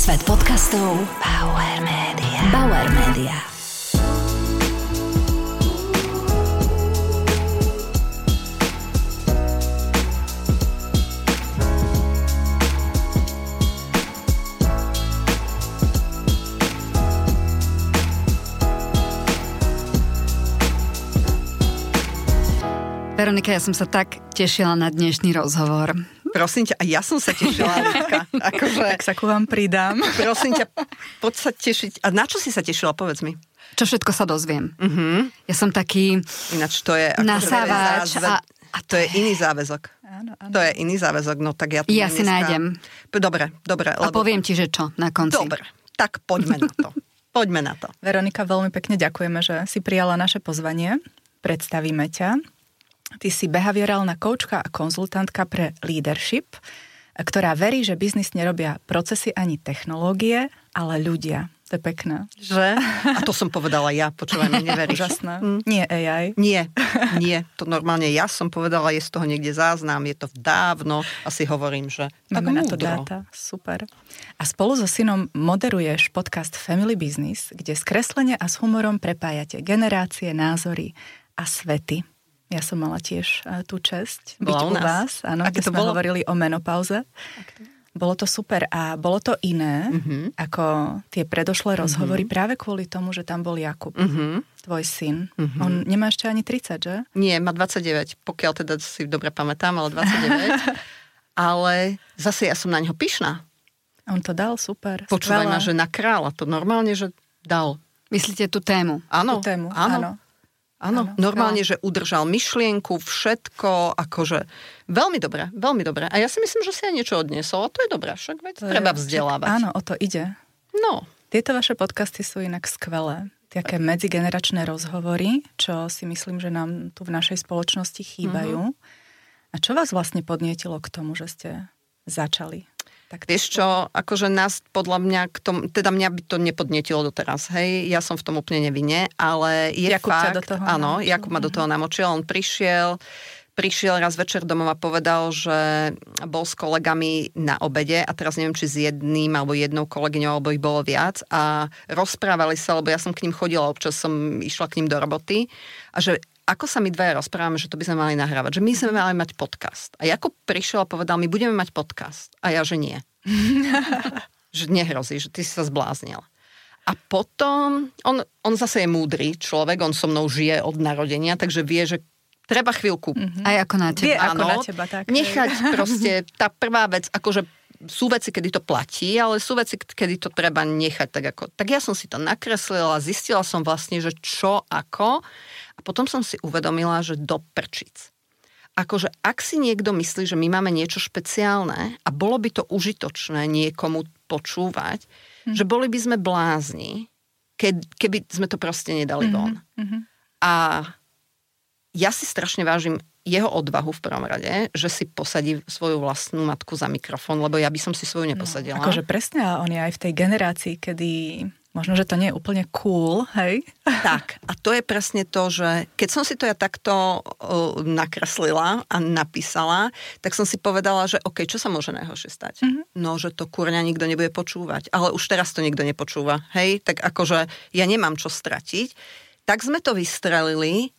Svet podcastov Bauer Media. Bauer Media. Veronika, ja som sa tak tešila na dnešný rozhovor. Prosím ťa, a ja som sa tešila, Lidka. Tak sa ku vám pridám. Prosím ťa, poď sa tešiť. A na čo si sa tešila, povedz mi? Čo všetko sa dozviem. Uh-huh. Ja som taký ináč to je nasávač a to je iný záväzok. Áno. To je iný záväzok, no tak ja to ja si nájdem. Dobre. A poviem ti, že čo na konci. Dobre, tak poďme na to. Poďme na to. Veronika, veľmi pekne ďakujeme, že si prijala naše pozvanie. Predstavíme ťa. Ty si behaviorálna koučka a konzultantka pre leadership, ktorá verí, že biznis nerobia procesy ani technológie, ale ľudia. To je pekné. Že? A to som povedala ja, počúvaj, mi neveríš. Úžasné. Nie AI. Nie. To normálne ja som povedala, je z toho niekde záznam, je to dávno a si hovorím, že máme na to dáta. Super. A spolu so synom moderuješ podcast Family Business, kde skreslene a s humorom prepájate generácie, názory a svety. Ja som mala tiež tú česť byť u vás, áno, kde sme hovorili o menopauze. Bolo to super a bolo to iné, ako tie predošlé rozhovory, práve kvôli tomu, že tam bol Jakub, tvoj syn. On nemá ešte ani 30, že? Nie, má 29, pokiaľ teda si dobre pamätám, ale 29. Ale zase ja som na neho pyšná. On to dal, super. Počúvaj ma, že na kráľa, to normálne, že dal. Myslíte tú tému? Áno, tú tému, áno, normálne, že udržal myšlienku, všetko, akože veľmi dobre. A ja si myslím, že si aj niečo odniesol, a to je dobré, však veď treba vzdelávať. Áno, o to ide. No. Tieto vaše podcasty sú inak skvelé. Také medzigeneračné rozhovory, čo si myslím, že nám tu v našej spoločnosti chýbajú. A čo vás vlastne podnietilo k tomu, že ste začali? Tak vieš čo, akože nás podľa mňa k tomu, teda mňa by to nepodnietilo doteraz, hej, ja som v tom úplne nevinne, ale je Jakub fakt, do toho áno, Jakub ma do toho namočil, on prišiel raz večer domov a povedal, že bol s kolegami na obede a teraz neviem, či s jedným alebo jednou kolegyňou, alebo ich bolo viac a rozprávali sa, lebo ja som k ním chodila, občas som išla k ním do roboty a že ako sa my dvaja rozprávame, že to by sme mali nahrávať, že my sme mali mať podcast. A Jakub prišiel a povedal, my budeme mať podcast. A ja, že nie. Že nehrozí, že ty si sa zbláznil. A potom, on zase je múdry človek, on so mnou žije od narodenia, takže vie, že treba chvíľku. Aj ako na teba. Ako na teba, tak. Nechať proste, tá prvá vec, akože sú veci, kedy to platí, ale sú veci, kedy to treba nechať tak ako. Tak ja som si to nakreslila, zistila som vlastne, že čo, ako. A potom som si uvedomila, že do prčic. Akože ak si niekto myslí, že my máme niečo špeciálne a bolo by to užitočné niekomu počúvať, že boli by sme blázni, keby sme to proste nedali von. A ja si strašne vážim jeho odvahu v prvom rade, že si posadí svoju vlastnú matku za mikrofón, lebo ja by som si svoju neposadila. Akože presne, ale on je aj v tej generácii, kedy možno, že to nie je úplne cool, hej? Tak, a to je presne to, že keď som si to ja takto nakreslila a napísala, tak som si povedala, že OK, čo sa môže najhoršie stať? No, že to kurňa nikto nebude počúvať, ale už teraz to nikto nepočúva, hej? Tak akože ja nemám čo stratiť. Tak sme to vystrelili.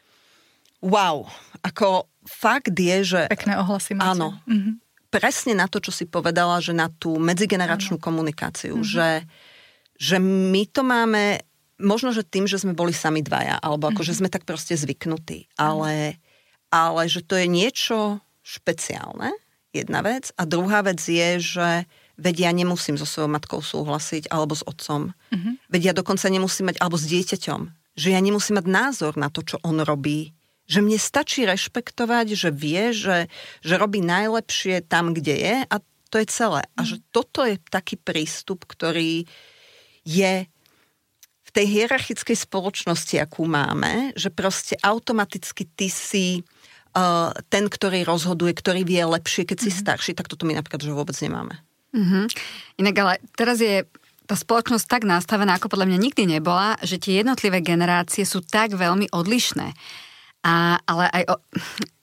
Wow, ako fakt je, že... Pekné ohlasy máte. Áno, presne na to, čo si povedala, že na tú medzigeneračnú komunikáciu, že my to máme, možno, že tým, že sme boli sami dvaja, alebo ako, že sme tak proste zvyknutí, ale že to je niečo špeciálne, jedna vec, a druhá vec je, že veď ja nemusím so svojou matkou súhlasiť, alebo s otcom. Veď ja dokonca nemusím mať, alebo s dieťaťom, že ja nemusím mať názor na to, čo on robí, že mne stačí rešpektovať, že vie, že robí najlepšie tam, kde je, a to je celé. A že toto je taký prístup, ktorý je v tej hierarchickej spoločnosti, akú máme, že proste automaticky ty si ten, ktorý rozhoduje, ktorý vie lepšie, keď si starší, tak toto my napríklad že vôbec nemáme. Inak ale teraz je tá spoločnosť tak nastavená, ako podľa mňa nikdy nebola, že tie jednotlivé generácie sú tak veľmi odlišné. Ale aj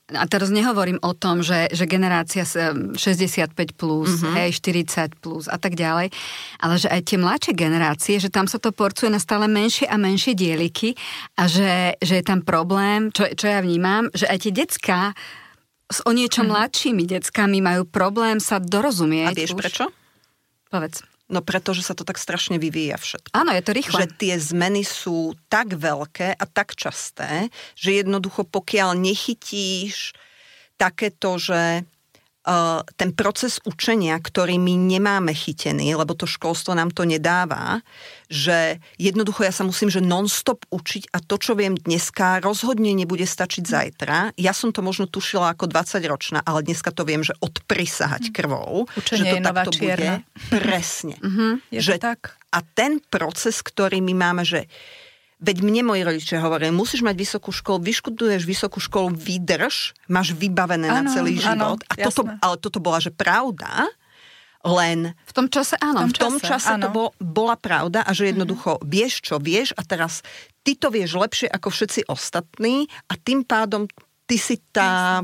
a teraz nehovorím o tom, že generácia 65 plus, hej, 40 plus a tak ďalej, ale že aj tie mladšie generácie, že tam sa to porcuje na stále menšie a menšie dieliky a že je tam problém, čo ja vnímam, že aj tie decká s o niečo mladšími deckami majú problém sa dorozumieť. A vieš prečo? Povedz. No pretože sa to tak strašne vyvíja všetko. Áno, je to rýchle. Že tie zmeny sú tak veľké a tak časté, že jednoducho pokiaľ nechytíš takéto, že ten proces učenia, ktorý my nemáme chytený, lebo to školstvo nám to nedáva, že jednoducho ja sa musím, že non-stop učiť a to, čo viem dneska, rozhodne nebude stačiť zajtra. Ja som to možno tušila ako 20-ročná, ale dneska to viem, že odprisahať krvou. Učenie že to je nová takto čierna. bude. Presne. Je že, to tak. A ten proces, ktorý my máme, že veď mne moji rodičia hovorili, musíš mať vysokú školu, vyštuduješ vysokú školu, vydrž, máš vybavené na celý život. A ale toto bola, že pravda, len v tom čase áno. V tom čase to bola pravda a že jednoducho vieš, čo vieš a teraz ty to vieš lepšie ako všetci ostatní a tým pádom ty si tá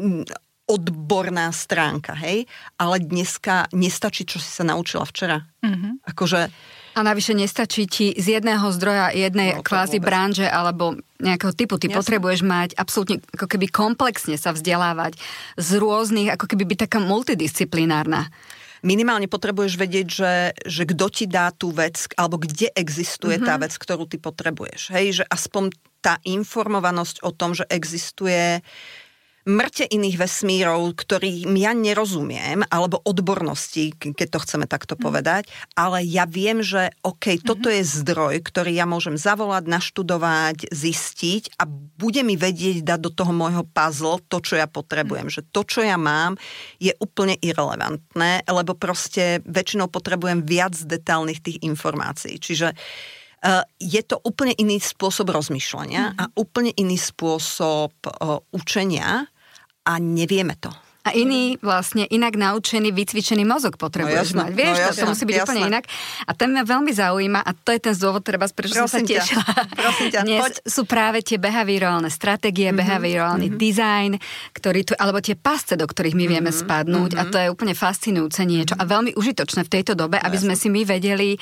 odborná stránka, hej? Ale dneska nestačí, čo si sa naučila včera. Akože a navyše nestačí ti z jedného zdroja, jednej kvázi branže alebo nejakého typu. Ty potrebuješ mať absolútne ako keby komplexne sa vzdelávať z rôznych, ako keby byť taká multidisciplinárna. Minimálne potrebuješ vedieť, že kto ti dá tú vec, alebo kde existuje tá vec, ktorú ty potrebuješ. Hej, že aspoň tá informovanosť o tom, že existuje mŕte iných vesmírov, ktorým ja nerozumiem, alebo odbornosti, keď to chceme takto povedať, ale ja viem, že toto je zdroj, ktorý ja môžem zavolať, naštudovať, zistiť a bude mi vedieť dať do toho môjho puzzle to, čo ja potrebujem. Že to, čo ja mám, je úplne irelevantné, lebo proste väčšinou potrebujem viac detailných tých informácií. Čiže je to úplne iný spôsob rozmýšľania a úplne iný spôsob učenia a nevieme to. A iný vlastne inak naučený, vycvičený mozog potrebuješ mať. Vieš, to musí byť úplne inak. A ten mňa veľmi zaujíma a to je ten dôvod, prečo som sa tešila. Dnes sú práve tie behaviorálne stratégie, behaviorálny design, alebo tie pasce, do ktorých my vieme spadnúť a to je úplne fascinujúce niečo a veľmi užitočné v tejto dobe, aby sme si my vedeli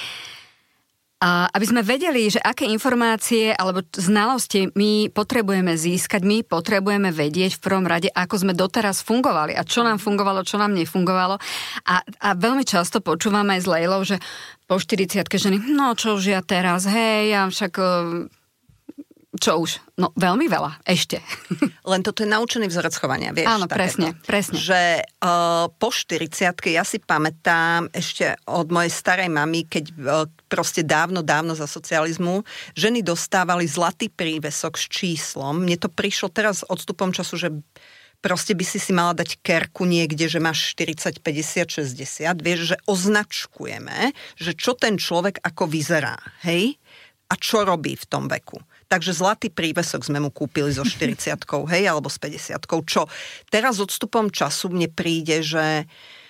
aby sme vedeli, že aké informácie alebo znalosti my potrebujeme získať, my potrebujeme vedieť v prvom rade, ako sme doteraz fungovali a čo nám fungovalo, čo nám nefungovalo. A veľmi často počúvame aj s Lejlou, že po 40-ke ženy, no čo už ja teraz, hej, ja však... Čo už? No veľmi veľa, ešte. Len toto je naučený vzorec chovania, vieš? Áno, presne. Že po 40-ke ja si pamätám ešte od mojej starej mamy, keď proste dávno za socializmu, ženy dostávali zlatý prívesok s číslom. Mne to prišlo teraz odstupom času, že proste by si mala dať kerku niekde, že máš 40, 50, 60. Vieš, že označkujeme, že čo ten človek ako vyzerá, hej? A čo robí v tom veku. Takže zlatý prívesok sme mu kúpili so 40-kou, hej, alebo s 50-kou, čo teraz odstupom času mne príde, že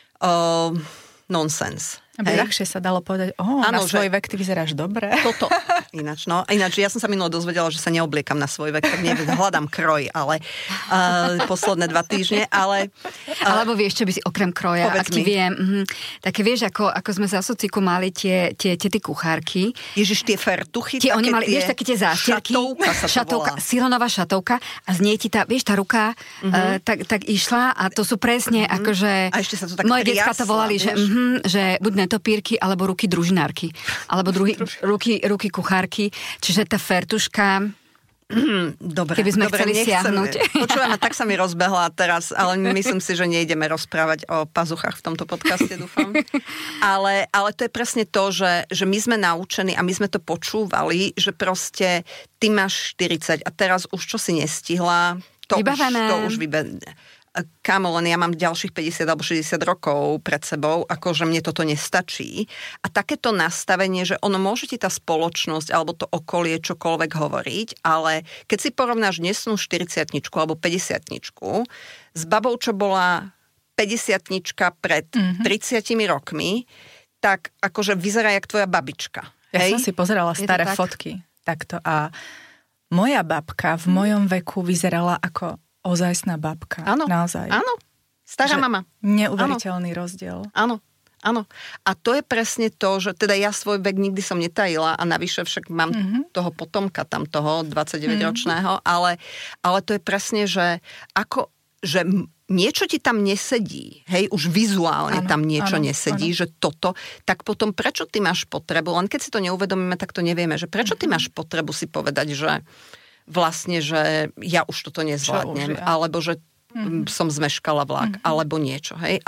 nonsens. Aby ľahšie sa dalo povedať, na svoj vek ty vyzeráš dobre. Toto. Ináč, ja som sa minule dozvedela, že sa neobliekam na svoj vek, tak hľadám kroj, ale posledné 2 týždne, ale... Alebo vieš, čo by si okrem kroja, ak ti viem, také vieš, ako sme za sociku mali tie kuchárky. Ježiš, tie fertuchy, oni mali, vieš, také tie zástierky. Šatovka, silonová šatovka a znie ti tá ruka tak išla a to sú presne akože... A ešte sa to tak moje decká to volali, že buď netopírky, alebo ruky družinárky. Alebo ruky kuchárky. Čiže tá fertuška... Dobre, keby sme chceli siahnuť. Počúvame, tak sa mi rozbehla teraz, ale myslím si, že nejdeme rozprávať o pazuchách v tomto podcaste, dúfam. Ale to je presne to, že my sme naučení a my sme to počúvali, že proste ty máš 40 a teraz už čo si nestihla, to už vybavené. Kámo, len ja mám ďalších 50 alebo 60 rokov pred sebou, akože mne toto nestačí. A takéto nastavenie, že ono môže ti tá spoločnosť alebo to okolie čokoľvek hovoriť, ale keď si porovnáš dnesnú 40-tničku alebo 50-tničku s babou, čo bola 50-tnička pred 30 rokmi, tak akože vyzerá jak tvoja babička. Ja som si pozerala staré fotky takto a moja babka v mojom veku vyzerala ako ozajstná babka. Áno, naozaj. Áno, stará mama. Neuveriteľný rozdiel. Áno. A to je presne to, že teda ja svoj vek nikdy som netajila a navyše však mám toho potomka tam toho 29-ročného, ale to je presne, že niečo ti tam nesedí, hej, už vizuálne tam niečo nesedí, že toto, tak potom prečo ty máš potrebu, len keď si to neuvedomíme, tak to nevieme, že prečo ty máš potrebu si povedať, že vlastne, že ja už toto nezvládnem, alebo že som zmeškala vlak, alebo niečo, hej. A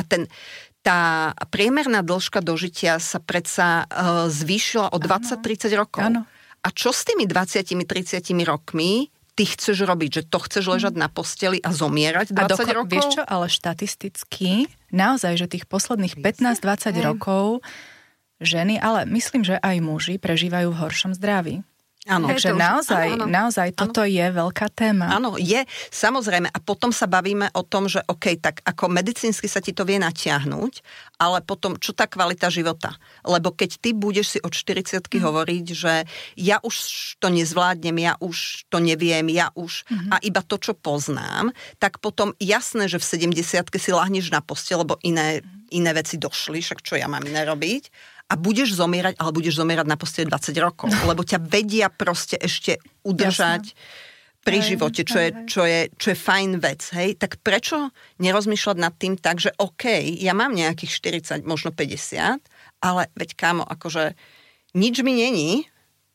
tá priemerná dĺžka dožitia sa predsa zvýšila o 20-30 rokov. Áno. A čo s tými 20-30 rokmi ty chceš robiť, že to chceš ležať na posteli a zomierať 20 rokov? Vieš čo, ale štatisticky, naozaj, že tých posledných 15-20 rokov ženy, ale myslím, že aj muži prežívajú v horšom zdraví. Áno. Takže naozaj toto je veľká téma. Áno, je, samozrejme. A potom sa bavíme o tom, že OK, tak ako medicínsky sa ti to vie natiahnuť, ale potom, čo tá kvalita života? Lebo keď ty budeš si od 40-ky hovoriť, že ja už to nezvládnem, ja už to neviem, a iba to, čo poznám, tak potom jasné, že v 70-ke si lahneš na posteľ, lebo iné veci došli, však čo ja mám iné robiť? A budeš zomierať, ale budeš zomierať na posteli 20 rokov, lebo ťa vedia proste ešte udržať pri živote, čo je fajn vec, hej? Tak prečo nerozmýšľať nad tým tak, že OK, ja mám nejakých 40, možno 50, ale veď kámo, akože nič mi není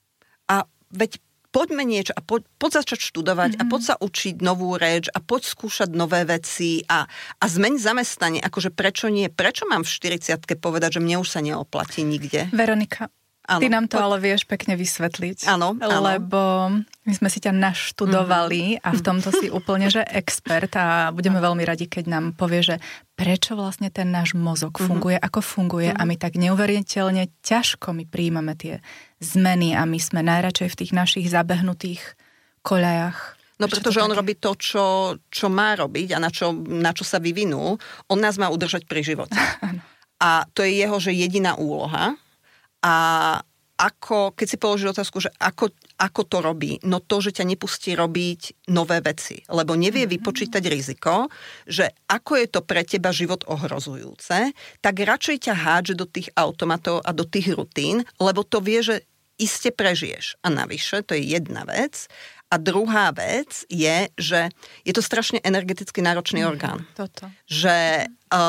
a veď poďme niečo a poď začať študovať a poď sa učiť novú reč a poď skúšať nové veci a zmeň zamestnanie. Akože prečo nie? Prečo mám v 40-ke povedať, že mne už sa neoplatí nikde? Veronika, ty nám to ale vieš pekne vysvetliť. Áno. Lebo my sme si ťa naštudovali a v tomto si úplne, že expert a budeme veľmi radi, keď nám povie, že prečo vlastne ten náš mozog funguje, ako funguje a my tak neuveriteľne ťažko my prijímame tie zmeny a my sme najradšej v tých našich zabehnutých koľajach. No pretože on robí to, čo má robiť a na čo sa vyvinul. On nás má udržať pri živote. A to je jeho, že jediná úloha. A keď si položil otázku, že ako to robí, no to, že ťa nepustí robiť nové veci, lebo nevie vypočítať riziko, že ako je to pre teba život ohrozujúce, tak radšej ťa hádže do tých automatov a do tých rutín, lebo to vie, že iste prežiješ. A navyše, to je jedna vec. A druhá vec je, že je to strašne energeticky náročný orgán. Toto. Že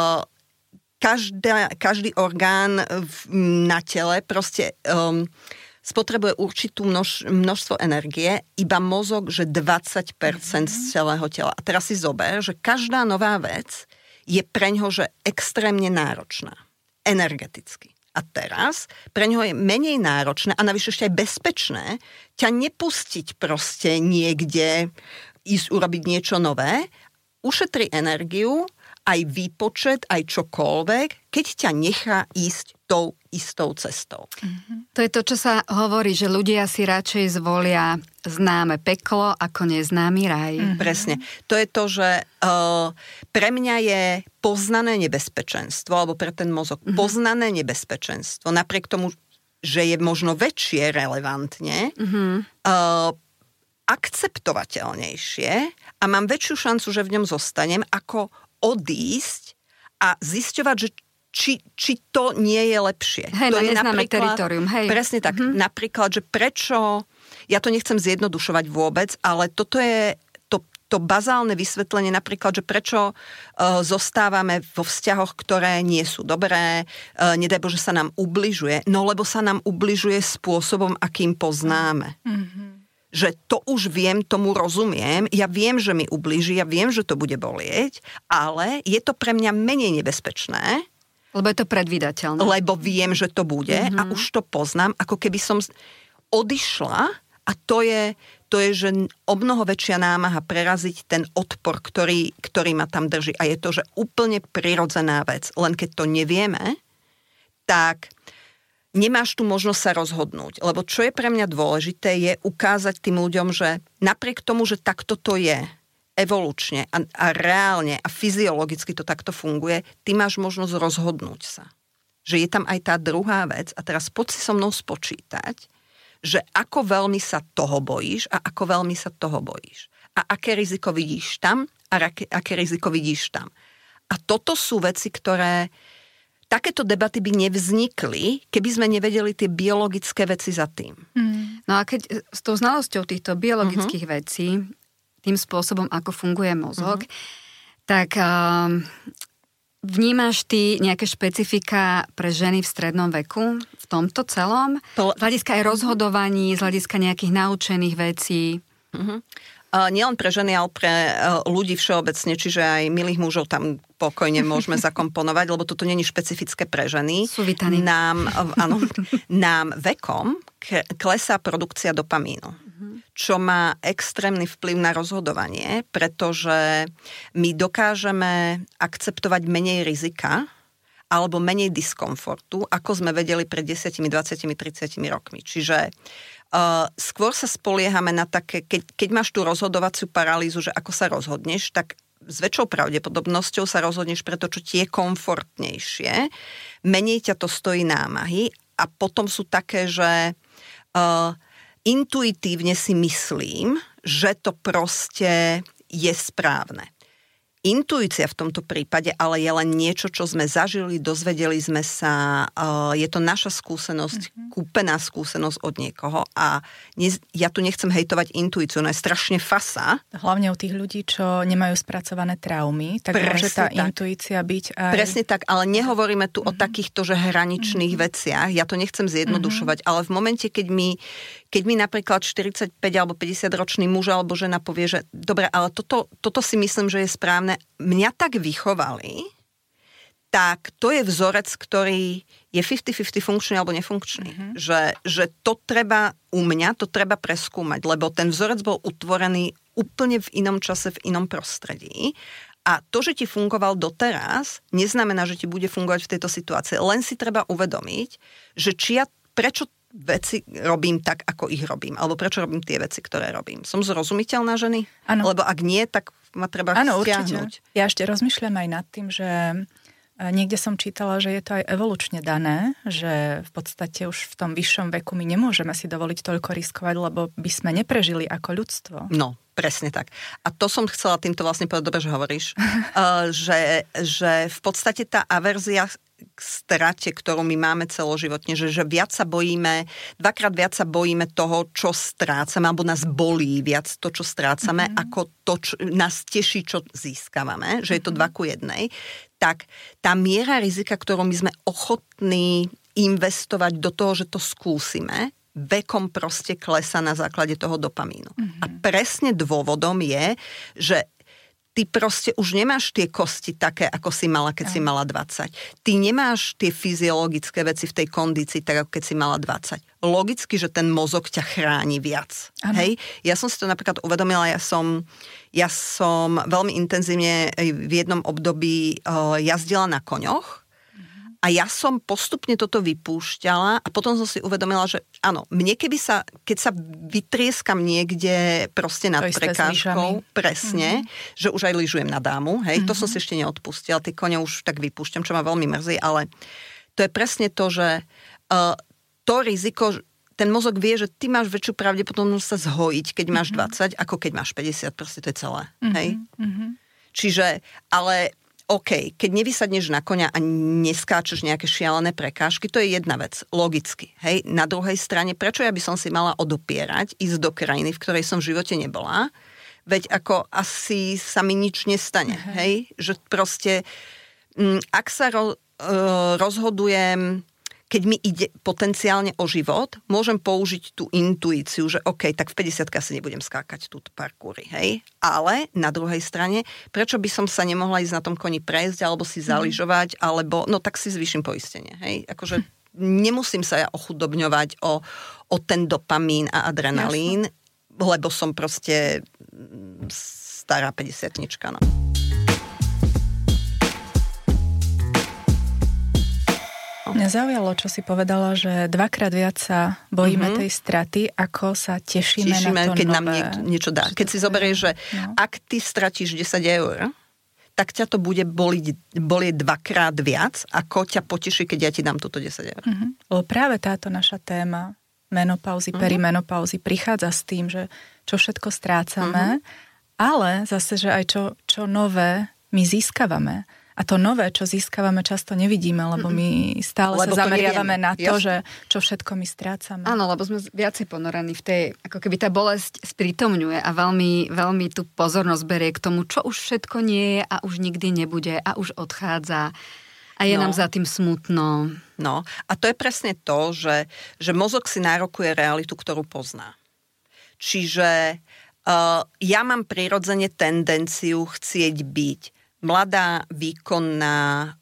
každý orgán na tele proste spotrebuje určitú množstvo energie, iba mozog, že 20% z celého tela. A teraz si zober, že každá nová vec je preňho, že extrémne náročná. Energeticky. A teraz preňho je menej náročné a navyše ešte aj bezpečné ťa nepustiť proste niekde, ísť urobiť niečo nové, ušetri energiu, aj výpočet, aj čokoľvek, keď ťa nechá ísť tou istou cestou. To je to, čo sa hovorí, že ľudia si radšej zvolia známe peklo ako neznámy raj. Presne. To je to, že pre mňa je poznané nebezpečenstvo, alebo pre ten mozog poznané nebezpečenstvo, napriek tomu, že je možno väčšie relevantne, akceptovateľnejšie a mám väčšiu šancu, že v ňom zostanem, ako odísť a zisťovať, že či to nie je lepšie. Hej, to je neznáme teritorium, hej. Presne tak. Napríklad, že prečo, ja to nechcem zjednodušovať vôbec, ale toto je to bazálne vysvetlenie napríklad, že prečo zostávame vo vzťahoch, ktoré nie sú dobré, nedaj Bože sa nám ubližuje, no lebo sa nám ubližuje spôsobom, akým poznáme. Že to už viem, tomu rozumiem, ja viem, že mi ublíži, ja viem, že to bude bolieť, ale je to pre mňa menej nebezpečné. Lebo je to predvídateľné. Lebo viem, že to bude a už to poznám, ako keby som odišla a to je, že o mnoho väčšia námaha preraziť ten odpor, ktorý ma tam drží. A je to, že úplne prirodzená vec. Len keď to nevieme, tak nemáš tu možnosť sa rozhodnúť. Lebo čo je pre mňa dôležité, je ukázať tým ľuďom, že napriek tomu, že takto to je, evolučne a reálne a fyziologicky to takto funguje, ty máš možnosť rozhodnúť sa. Že je tam aj tá druhá vec a teraz poď si so mnou spočítať, že ako veľmi sa toho bojíš a ako veľmi sa toho bojíš. A aké riziko vidíš tam a aké riziko vidíš tam. A toto sú veci, ktoré... Takéto debaty by nevznikli, keby sme nevedeli tie biologické veci za tým. No a keď s tou znalosťou týchto biologických vecí, tým spôsobom, ako funguje mozog, tak vnímaš ty nejaké špecifika pre ženy v strednom veku v tomto celom? Z hľadiska aj rozhodovaní, z hľadiska nejakých naučených vecí? Nielen pre ženy, ale pre ľudí všeobecne, čiže aj milých mužov tam pokojne môžeme zakomponovať, lebo toto nie je špecifické pre ženy. Sú vítaní. Nám vekom klesá produkcia dopamínu, čo má extrémny vplyv na rozhodovanie, pretože my dokážeme akceptovať menej rizika alebo menej diskomfortu, ako sme vedeli pred 10, 20, 30 rokmi. Čiže skôr sa spoliehame na také, keď máš tú rozhodovaciu paralýzu, že ako sa rozhodneš, tak s väčšou pravdepodobnosťou sa rozhodneš pre to, čo ti je komfortnejšie. Menej ťa to stojí námahy a potom sú také, že intuitívne si myslím, že to proste je správne. Intuícia v tomto prípade ale je len niečo, čo sme zažili, dozvedeli sme sa, je to naša skúsenosť, kúpená skúsenosť od niekoho a ja tu nechcem hejtovať intuíciu, ona je strašne fasa. Hlavne u tých ľudí, čo nemajú spracované traumy, tak môže tá intuícia byť aj... Presne tak, ale nehovoríme tu o takýchto, že hraničných veciach, ja to nechcem zjednodušovať, ale v momente, keď mi napríklad 45 alebo 50 ročný muž alebo žena povie, že dobre, ale toto si myslím, že je správne, mňa tak vychovali, tak to je vzorec, ktorý je 50-50 funkčný alebo nefunkčný. Že to treba u mňa, to treba preskúmať, lebo ten vzorec bol utvorený úplne v inom čase, v inom prostredí. A to, že ti fungoval doteraz, neznamená, že ti bude fungovať v tejto situácii. Len si treba uvedomiť, že prečo veci robím tak, ako ich robím. Alebo prečo robím tie veci, ktoré robím. Som zrozumiteľná ženy? Áno. Lebo ak nie, tak ma treba stiahnuť. Určite. Ja ešte rozmýšľam aj nad tým, že niekde som čítala, že je to aj evolučne dané, že v podstate už v tom vyššom veku my nemôžeme si dovoliť toľko riskovať, lebo by sme neprežili ako ľudstvo. No, presne tak. A to som chcela týmto vlastne povedať, dobre, že hovoríš, že v podstate tá averzia k strate, ktorú my máme celoživotne, že dvakrát viac sa bojíme toho, čo strácame, alebo nás bolí viac to, čo strácame, ako to, čo nás teší, čo získavame, že je to 2:1, tak tá miera rizika, ktorú my sme ochotní investovať do toho, že to skúsime, vekom proste klesá na základe toho dopamínu. A presne dôvodom je, že ty proste už nemáš tie kosti také, ako si mala, keď si mala 20. Ty nemáš tie fyziologické veci v tej kondícii, tak ako keď si mala 20. Logicky, že ten mozog ťa chráni viac. Hej? Ja som si to napríklad uvedomila, ja som veľmi intenzívne v jednom období jazdila na koňoch. A ja som postupne toto vypúšťala a potom som si uvedomila, že áno, mne keď sa vytrieskam niekde proste nad prekážkou, presne, že už aj lyžujem na dámu, hej, to som si ešte neodpustila, tie kone už tak vypúšťam, čo ma veľmi mrzí, ale to je presne to, že to riziko, ten mozog vie, že ty máš väčšiu pravdepodobnosť sa zhojiť, keď máš 20, ako keď máš 50, proste to je celé, hej. Čiže, ale OK, keď nevysadneš na koňa a neskáčeš nejaké šialené prekážky, to je jedna vec, logicky. Hej? Na druhej strane, prečo ja by som si mala odopierať, ísť do krajiny, v ktorej som v živote nebola, veď ako asi sa mi nič nestane. Hej? Že proste, ak sa rozhodujem, keď mi ide potenciálne o život, môžem použiť tú intuíciu, že OK, tak v 50 asi nebudem skákať túto parkúry, hej? Ale na druhej strane, prečo by som sa nemohla ísť na tom koni prejsť, alebo si zaližovať, alebo, no tak si zvýšim poistenie, hej? Akože nemusím sa ja ochudobňovať o ten dopamín a adrenalín, lebo som proste stará 50-tnička, no. Mňa zaujalo, čo si povedala, že dvakrát viac sa bojíme tej straty, ako sa tešíme na to keď nové. Nám niečo dá. Keď si zoberieš, že ak ty stratíš 10 eur, tak ťa to bude bolieť dvakrát viac, ako ťa poteší, keď ja ti dám túto 10 eur. Lebo práve táto naša téma menopauzy, perimenopauzy prichádza s tým, že čo všetko strácame Ale zase, že aj čo nové my získavame. A to nové, čo získavame, často nevidíme, lebo my stále sa zameriavame na to, že čo všetko my strácame. Áno, lebo sme viacej ponorení v tej, ako keby tá bolesť sprítomňuje a veľmi, veľmi tú pozornosť berie k tomu, čo už všetko nie je a už nikdy nebude a už odchádza a je nám za tým smutno. No, a to je presne to, že mozog si nárokuje realitu, ktorú pozná. Čiže ja mám prirodzene tendenciu chcieť byť mladá, výkonná,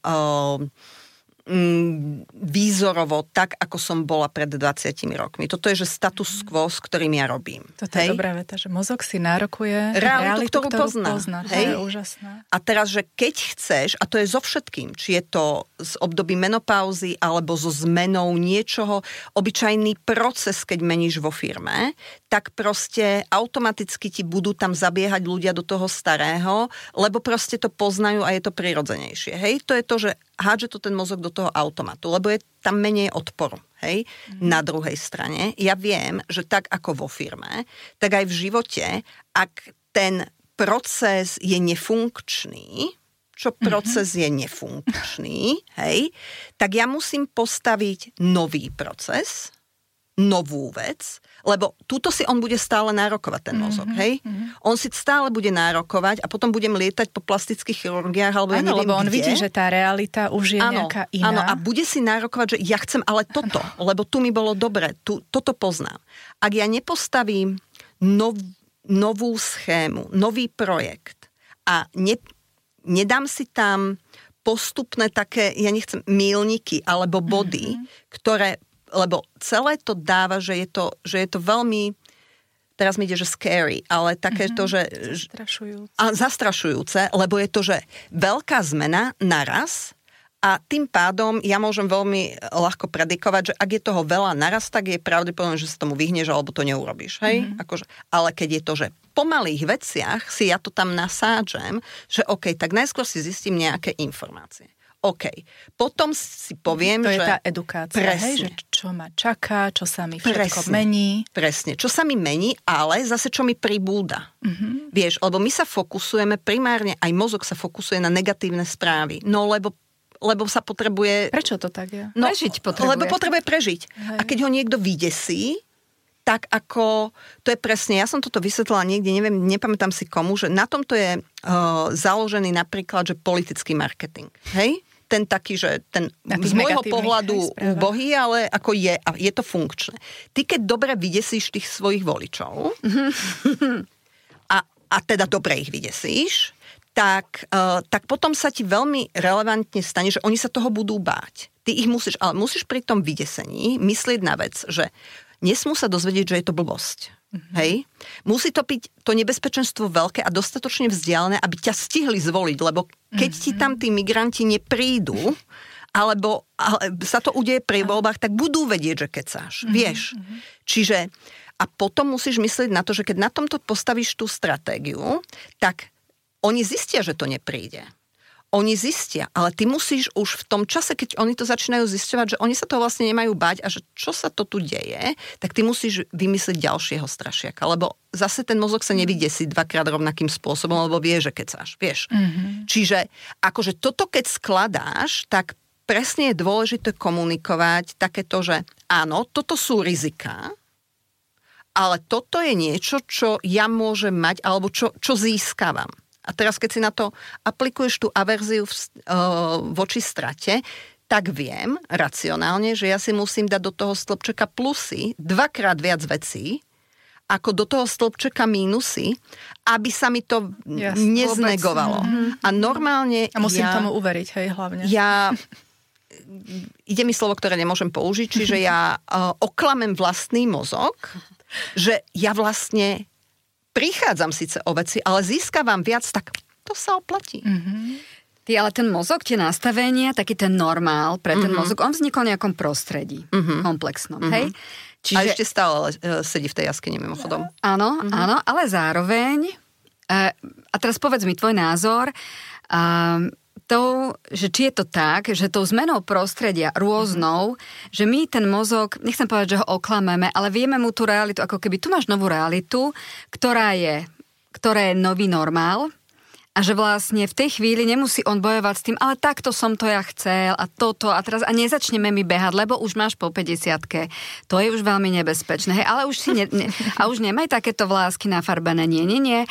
výzorovo, tak, ako som bola pred 20 rokmi. Toto je, že status quo, s ktorým ja robím. Toto je dobrá veta, že mozog si nárokuje realitu, ktorú pozná. To je úžasné. A teraz, že keď chceš, a to je so všetkým, či je to z období menopauzy, alebo so zmenou niečoho, obyčajný proces, keď meníš vo firme, tak proste automaticky ti budú tam zabiehať ľudia do toho starého, lebo proste to poznajú a je to prirodzenejšie. Hej, to je to, že hádže to ten mozog do toho automatu, lebo je tam menej odporu. Hej? Na druhej strane, ja viem, že tak ako vo firme, tak aj v živote, ak ten proces je nefunkčný, čo proces je nefunkčný, hej, tak ja musím postaviť nový proces, novú vec, lebo túto si on bude stále nárokovať, ten mozog, hej? On si stále bude nárokovať a potom budem lietať po plastických chirurgiách, alebo ja neviem lebo on kde. vidí, že tá realita už je nejaká iná. Áno, a bude si nárokovať, že ja chcem ale toto, lebo tu mi bolo dobre, toto poznám. Ak ja nepostavím novú schému, nový projekt a nedám si tam postupné také, ja nechcem, míľniky alebo body, ktoré lebo celé to dáva, že je to veľmi, teraz mi ide, že scary, ale také to, že zastrašujúce, lebo je to, že veľká zmena naraz a tým pádom ja môžem veľmi ľahko predikovať, že ak je toho veľa naraz, tak je pravdepodobné, že sa tomu vyhneš alebo to neurobíš. Hej? Akože, ale keď je to, že po malých veciach si ja to tam nasádžem, že OK, tak najskôr si zistím nejaké informácie. OK. Potom si poviem, že... To je tá edukácia, hej? Že čo ma čaká, čo sa mi všetko mení. Presne. Čo sa mi mení, ale zase čo mi pribúda. Vieš, lebo my sa fokusujeme primárne, aj mozog sa fokusuje na negatívne správy. No, lebo sa potrebuje... Prečo to tak je? No, prežiť potrebuje. Lebo potrebuje prežiť. Hej. A keď ho niekto vydesí, tak ako... To je presne, ja som toto vysvetlila niekde, neviem, nepamätám si komu, že na tomto je založený napríklad, že politický marketing. Hej? Ten taký, že ten z môjho pohľadu úbohý, ale ako je to funkčné. Ty, keď dobre vydesíš tých svojich voličov a teda dobre ich vydesíš, tak potom sa ti veľmi relevantne stane, že oni sa toho budú báť. Ty ich musíš pri tom vydesení myslieť na vec, že nesmú sa dozvedieť, že je to blbosť. Hej? Musí to byť to nebezpečenstvo veľké a dostatočne vzdialené, aby ťa stihli zvoliť, lebo keď ti tam tí migranti neprídu, ale sa to udeje pri voľbách, tak budú vedieť, že kecáš. Vieš? Čiže a potom musíš myslieť na to, že keď na tomto postavíš tú stratégiu, tak oni zistia, že to nepríde. Oni zistia, ale ty musíš už v tom čase, keď oni to začínajú zisťovať, že oni sa toho vlastne nemajú báť a že čo sa to tu deje, tak ty musíš vymyslieť ďalšieho strašiaka, lebo zase ten mozog sa nevydesí dvakrát rovnakým spôsobom, lebo vie, že kecáš, vieš. Čiže akože toto, keď skladáš, tak presne je dôležité komunikovať takéto, že áno, toto sú riziká, ale toto je niečo, čo ja môžem mať, alebo čo získavam. A teraz, keď si na to aplikuješ tú averziu voči strate, tak viem racionálne, že ja si musím dať do toho stĺpčeka plusy 2-krát viac vecí, ako do toho stĺpčeka mínusy, aby sa mi to neznegovalo. A normálne... A musím tomu uveriť, hej, hlavne. Ide mi slovo, ktoré nemôžem použiť, čiže ja oklamem vlastný mozog, že ja vlastne prichádzam síce o veci, ale získavam viac, tak to sa oplatí. Ale ten mozog, tie nastavenia, taký ten normál pre ten mozog, on vznikol v nejakom prostredí komplexnom, hej? Čiže... A ešte stále sedí v tej jaskyni mimochodom. Áno, ale zároveň, a teraz povedz mi tvoj názor, že či je to tak, že tou zmenou prostredia rôznou, že my ten mozog, nechcem povedať, že ho oklameme, ale vieme mu tú realitu, ako keby tu máš novú realitu, ktorá ktoré je nový normál a že vlastne v tej chvíli nemusí on bojovať s tým, ale takto som to ja chcel a toto a teraz a nezačneme mi behať, lebo už máš po 50-ke. To je už veľmi nebezpečné. Hej, ale už si a už nemaj takéto vlásky nafarbené. Nie.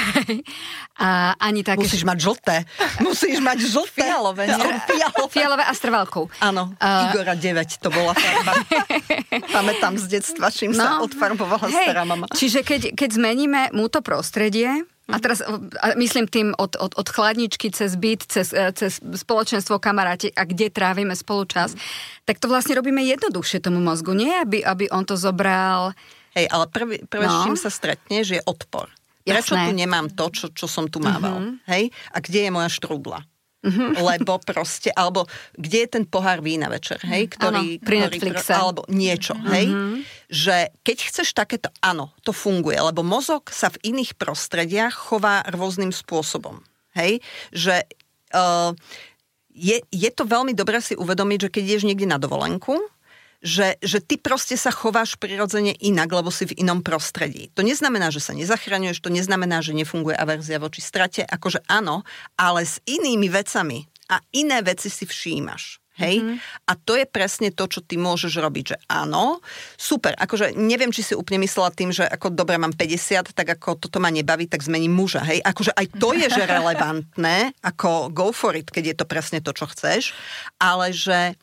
A ani také... Musíš mať žlté. Fialové, nie? Fialové a s trvalkou. Áno, Igora 9 to bola farba. Pamätám z detstva, čím sa odfarbovala stará mama. Čiže keď zmeníme mu to prostredie, a teraz myslím tým od chladničky cez byt, cez spoločenstvo, kamaráti a kde trávime spolu čas, tak to vlastne robíme jednoduchšie tomu mozgu. Nie, aby on to zobral... Hej, ale prvé s čím sa stretneš, je odpor. Prečo tu nemám to, čo som tu mával? Hej? A kde je moja štrúdla? Lebo proste, alebo kde je ten pohár vína večer, hej, ktorý pri Netflixe. Alebo niečo, hej, že keď chceš takéto, áno, to funguje, lebo mozog sa v iných prostrediach chová rôznym spôsobom, hej, že je to veľmi dobré si uvedomiť, že keď ideš niekde na dovolenku, že ty proste sa chováš prirodzene inak, lebo si v inom prostredí. To neznamená, že sa nezachraňuješ, to neznamená, že nefunguje averzia voči strate, akože áno, ale s inými vecami a iné veci si všímaš. Hej? A to je presne to, čo ty môžeš robiť, že áno, super, akože neviem, či si úplne myslela tým, že ako dobre mám 50, tak ako toto ma nebaví, tak zmením muža, hej, akože aj to je, že relevantné, ako go for it, keď je to presne to, čo chceš, ale že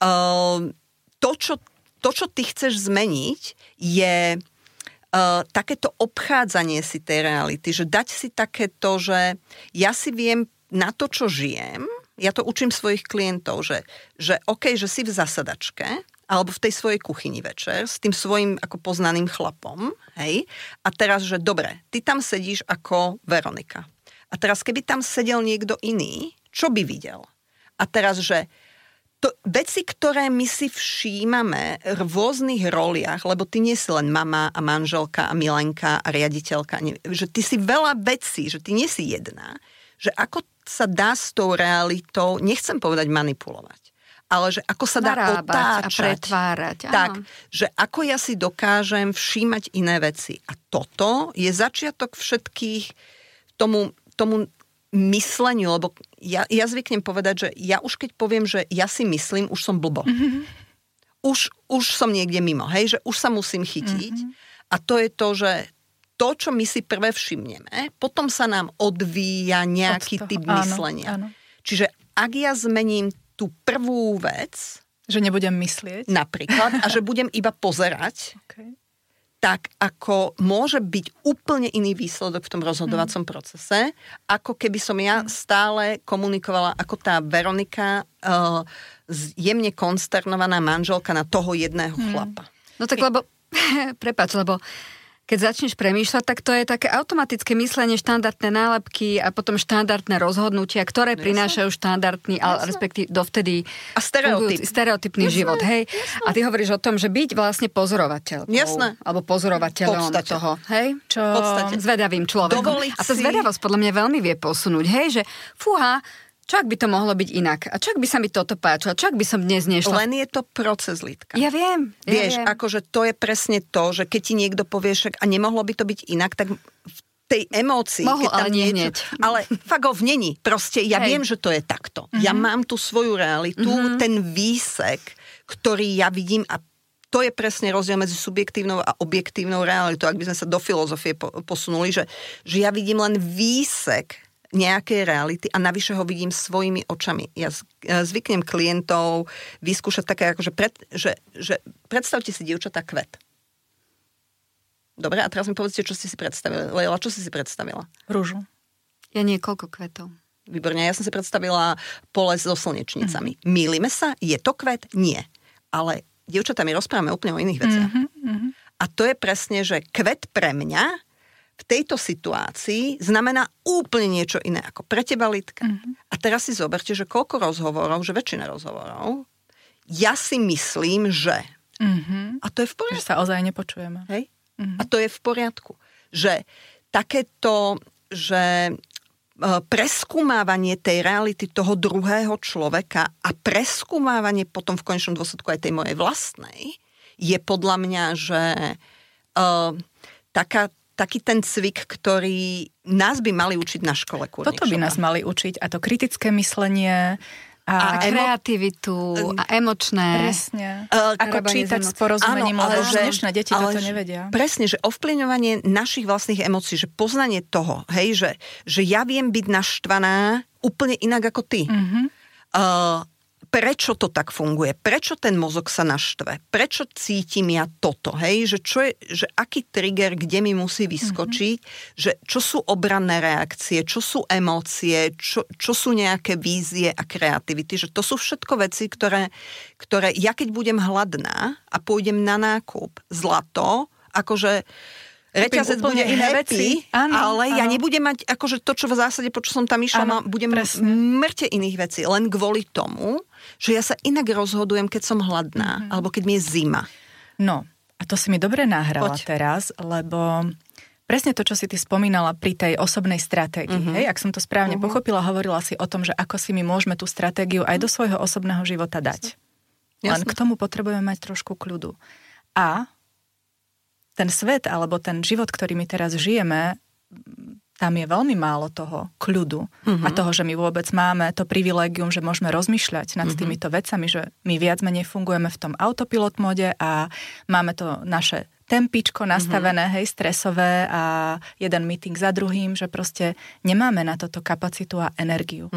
to, čo ty chceš zmeniť, je takéto obchádzanie si tej reality, že dať si takéto, že ja si viem na to, čo žijem, ja to učím svojich klientov, že OK, že si v zasadačke, alebo v tej svojej kuchyni večer, s tým svojím ako poznaným chlapom, hej, a teraz, že dobre, ty tam sedíš ako Veronika. A teraz, keby tam sedel niekto iný, čo by videl? A teraz, že veci, ktoré my si všímame v rôznych roliach, lebo ty nie si len mama a manželka a milenka a riaditeľka, že ty si veľa vecí, že ty nie si jedna, že ako sa dá s tou realitou, nechcem povedať manipulovať, ale že ako sa dá otáčať. A pretvárať. Tak, že ako ja si dokážem všímať iné veci. A toto je začiatok všetkých tomu mysleniu, lebo ja zvyknem povedať, že ja už keď poviem, že ja si myslím, už som blbo. Už som niekde mimo, hej, že už sa musím chytiť. A to je to, že to, čo my si prvé všimneme, potom sa nám odvíja nejaký typ myslenia. Áno. Čiže ak ja zmením tú prvú vec, že nebudem myslieť. Napríklad, a že budem iba pozerať, tak ako môže byť úplne iný výsledok v tom rozhodovacom procese, ako keby som ja stále komunikovala ako tá Veronika, jemne konsternovaná manželka na toho jedného chlapa. No tak lebo, prepáč, lebo keď začneš premýšľať, tak to je také automatické myslenie, štandardné nálepky a potom štandardné rozhodnutia, ktoré prinášajú štandardný, ale respektíve dovtedy a stereotypný život. Hej? A ty hovoríš o tom, že byť vlastne pozorovateľkou. Jasné. Alebo pozorovateľom toho. Hej? Čo zvedavým človekom. A tá zvedavosť podľa mňa veľmi vie posunúť. Hej? Že fúha, čo ak by to mohlo byť inak? A čo ak by sa mi toto páčilo? Čo ak by som dnes nešla? Len je to proces, Lidka. Ja viem. Vieš, akože to je presne to, že keď ti niekto povie, však a nemohlo by to byť inak, tak v tej emócii, mohlo, keď tam ale nie hneď. Ale fakt není. Proste ja viem, že to je takto. Ja mám tú svoju realitu, ten výsek, ktorý ja vidím a to je presne rozdiel medzi subjektívnou a objektívnou realitou. Ak by sme sa do filozofie posunuli, že ja vidím len výsek nejakej reality a navyše ho vidím svojimi očami. Ja zvyknem klientov vyskúšať také, akože že predstavte si, dievčatá, kvet. Dobre, a teraz mi povedzte, čo ste si predstavila. Leila, čo si predstavila? Rúžu. Ja niekoľko kvetov. Výborne, ja som si predstavila pole so slnečnicami. Mýlime sa? Je to kvet? Nie. Ale dievčatá, my rozprávame úplne o iných veciach. A to je presne, že kvet pre mňa v tejto situácii znamená úplne niečo iné ako pre teba, Lidka. A teraz si zoberte, že koľko rozhovorov, že väčšina rozhovorov, ja si myslím, že... A to je v poriadku. Že sa ozaj nepočujeme. Hej? A to je v poriadku. Že takéto, že preskúmávanie tej reality toho druhého človeka a preskúmávanie potom v konečnom dôsledku aj tej mojej vlastnej je podľa mňa, že taký ten cvik, ktorý nás by mali učiť na škole kurník Toto by nás mali učiť, a to kritické myslenie, a kreativitu, a emočné. Presne. Ako čítať s porozumením, lebo dnešné deti toto nevedia. Presne, že ovplyvňovanie našich vlastných emócií, že poznanie toho, hej, že ja viem byť naštvaná úplne inak ako ty. Prečo to tak funguje? Prečo ten mozog sa naštve? Prečo cítim ja toto? Hej? Že aký trigger, kde mi musí vyskočiť? Že čo sú obranné reakcie? Čo sú emócie? Čo sú nejaké vízie a kreativity? Že to sú všetko veci, ktoré ja keď budem hladná a pôjdem na nákup zlato, akože reťazec bude happy, ale ja nebudem mať akože to, čo v zásade, po čo som tam išla, budem mŕte iných vecí. Len kvôli tomu, že ja sa inak rozhodujem, keď som hladná, alebo keď mi je zima. No, a to si mi dobre nahrala teraz, lebo presne to, čo si ty spomínala pri tej osobnej stratégii, hej, ak som to správne pochopila, hovorila si o tom, že ako si my môžeme tú stratégiu aj do svojho osobného života dať. Len k tomu potrebujeme mať trošku kľudu. A ten svet, alebo ten život, ktorý my teraz žijeme, tam je veľmi málo toho kľudu a toho, že my vôbec máme to privilégium, že môžeme rozmýšľať nad týmito vecami, že my viac menej fungujeme v tom autopilot mode a máme to naše tempičko nastavené, hej, stresové a jeden meeting za druhým, že proste nemáme na toto kapacitu a energiu.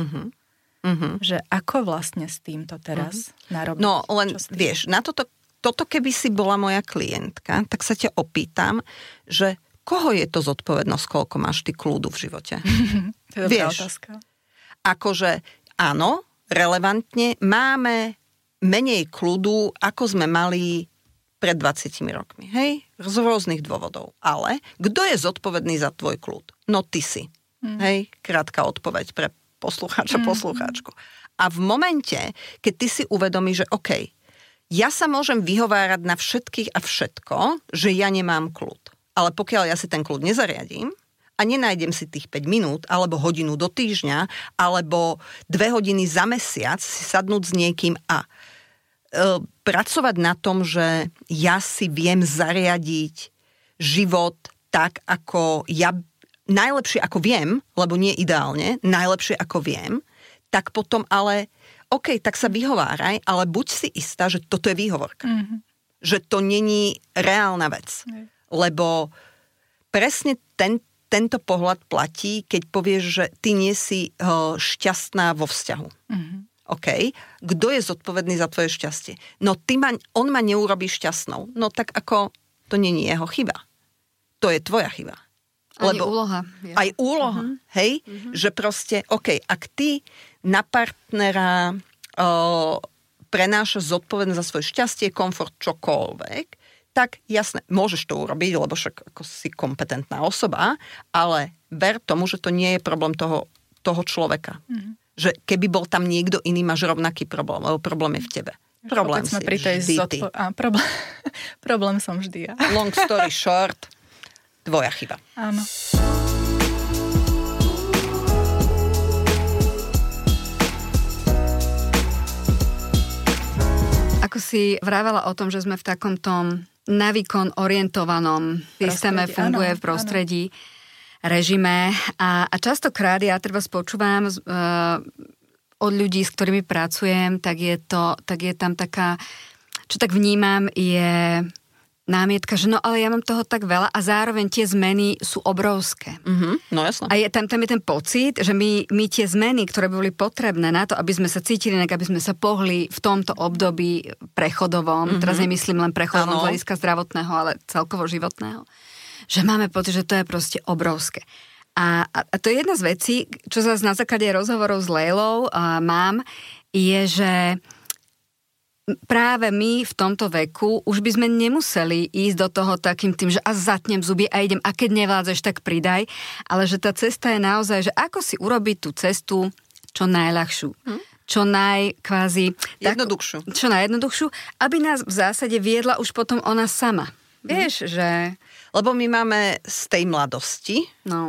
Že ako vlastne s týmto teraz narobiť? No, len vieš, na toto keby si bola moja klientka, tak sa ťa opýtam, že koho je to zodpovednosť, koľko máš ty kľudu v živote? To je dobrá otázka. Akože áno, relevantne máme menej kľudu, ako sme mali pred 20 rokmi. Hej? Z rôznych dôvodov. Ale kto je zodpovedný za tvoj kľud? No ty si. Hej? Krátka odpoveď pre poslucháča, poslucháčku. A v momente, keď ty si uvedomíš, že OK, ja sa môžem vyhovárať na všetkých a všetko, že ja nemám kľud. Ale pokiaľ ja si ten kľud nezariadím a nenájdem si tých 5 minút, alebo hodinu do týždňa, alebo 2 hodiny za mesiac si sadnúť s niekým a pracovať na tom, že ja si viem zariadiť život tak, ako ja najlepšie ako viem, lebo nie ideálne, najlepšie ako viem, tak potom ale OK, tak sa vyhováraj, ale buď si istá, že toto je výhovorka. Že to není reálna vec. Lebo presne tento pohľad platí, keď povieš, že ty nie si šťastná vo vzťahu. OK, kto je zodpovedný za tvoje šťastie? No on ma neurobí šťastnou. No tak ako to není jeho chyba. To je tvoja chyba. Lebo úloha. Aj úloha, hej? Že proste, OK, ak ty na partnera prenášaš zodpovednosť za svoje šťastie, komfort, čokoľvek, tak jasné, môžeš to urobiť, lebo však ako si kompetentná osoba, ale ver tomu, že to nie je problém toho človeka. Že keby bol tam niekto iný, máš rovnaký problém, lebo problém je v tebe. Problém si vždy ty. Problém som vždy ja. Long story short, tvoja chyba. Áno. Ako si vravela o tom, že sme v takomto na výkon orientovanom systéme, funguje v prostredí, režime a častokrát ja treba spočúvam od ľudí, s ktorými pracujem, tak je tam taká, čo tak vnímam, je námietka, že no ale ja mám toho tak veľa a zároveň tie zmeny sú obrovské. No jasné. A tam je ten pocit, že my tie zmeny, ktoré by boli potrebné na to, aby sme sa cítili, aby sme sa pohli v tomto období prechodovom, teraz nemyslím len prechodovom z hľadiska zdravotného, ale celkovo životného, že máme pocit, že to je proste obrovské. A to je jedna z vecí, čo zase na základe rozhovorov s Lejlou mám, je, že práve my v tomto veku už by sme nemuseli ísť do toho takým tým, že a zatnem zuby a idem a keď nevládzeš, tak pridaj, ale že tá cesta je naozaj, že ako si urobiť tú cestu čo najľahšiu. Čo najkvázi... Jednoduchšiu. Čo najjednoduchšiu, aby nás v zásade viedla už potom ona sama. Vieš, že... Lebo my máme z tej mladosti,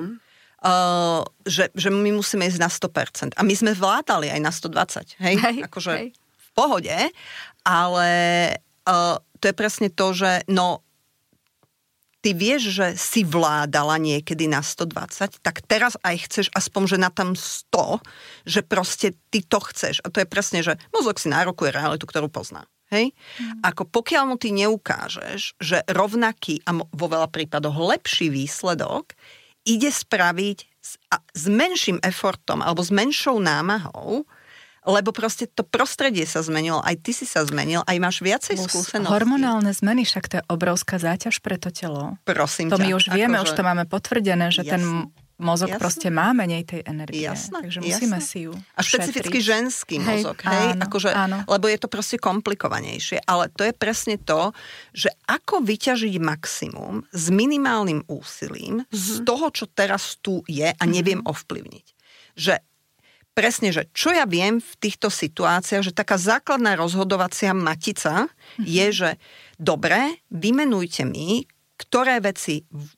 že my musíme ísť na 100%. A my sme vládali aj na 120. Hej? Akože v pohode, ale to je presne to, že ty vieš, že si vládala niekedy na 120, tak teraz aj chceš aspoň, že na tam 100, že proste ty to chceš. A to je presne, že mozog si nárokuje realitu, ktorú pozná. Hej? Ako pokiaľ mu ty neukážeš, že rovnaký a vo veľa prípadoch lepší výsledok ide spraviť s menším efortom alebo s menšou námahou, lebo proste to prostredie sa zmenilo, aj ty si sa zmenil, aj máš viacej skúseností. Hormonálne zmeny, však to je obrovská záťaž pre to telo. Prosím to ťa. My už vieme, už to máme potvrdené, že jasne, ten mozog jasne, proste má menej tej energie. Jasne, takže musíme si ju a špecificky ženský mozog, hej? Áno, akože, áno. Lebo je to proste komplikovanejšie. Ale to je presne to, že ako vyťažiť maximum s minimálnym úsilím z toho, čo teraz tu je a neviem ovplyvniť. Že presne, že čo ja viem v týchto situáciách, že taká základná rozhodovacia matica je, že dobre, vymenujte mi, ktoré veci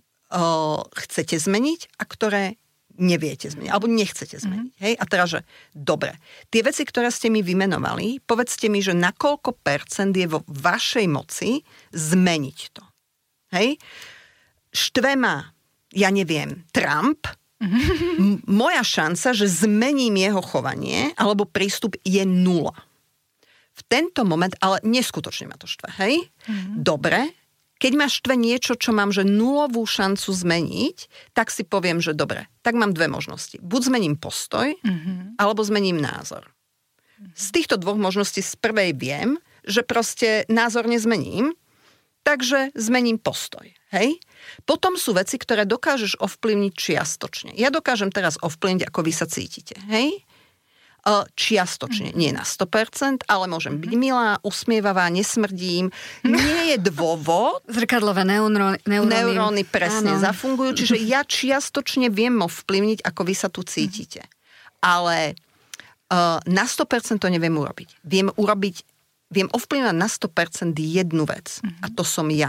chcete zmeniť a ktoré neviete zmeniť, alebo nechcete zmeniť. Hej? A teraz, že dobre, tie veci, ktoré ste mi vymenovali, povedzte mi, že na koľko percent je vo vašej moci zmeniť to. Hej? Štve ma, ja neviem, Trump, moja šanca, že zmením jeho chovanie alebo prístup je 0. V tento moment, ale neskutočne ma to štve, hej? Dobre, keď ma štve niečo, čo mám, že 0 šancu zmeniť, tak si poviem, že dobre, tak mám 2 možnosti. Buď zmením postoj, alebo zmením názor. Z týchto 2 možností z prvej viem, že proste názor nezmením, takže zmením postoj, hej? Potom sú veci, ktoré dokážeš ovplyvniť čiastočne. Ja dokážem teraz ovplyvniť, ako vy sa cítite, hej? Čiastočne, nie na 100%, ale môžem byť milá, usmievavá, nesmrdím. Nie je dôvod. Zrkadlové neuróny presne zafungujú, čiže ja čiastočne viem ovplyvniť, ako vy sa tu cítite. Ale na 100% to neviem urobiť. Viem ovplyvňovať na 100% jednu vec. A to som ja.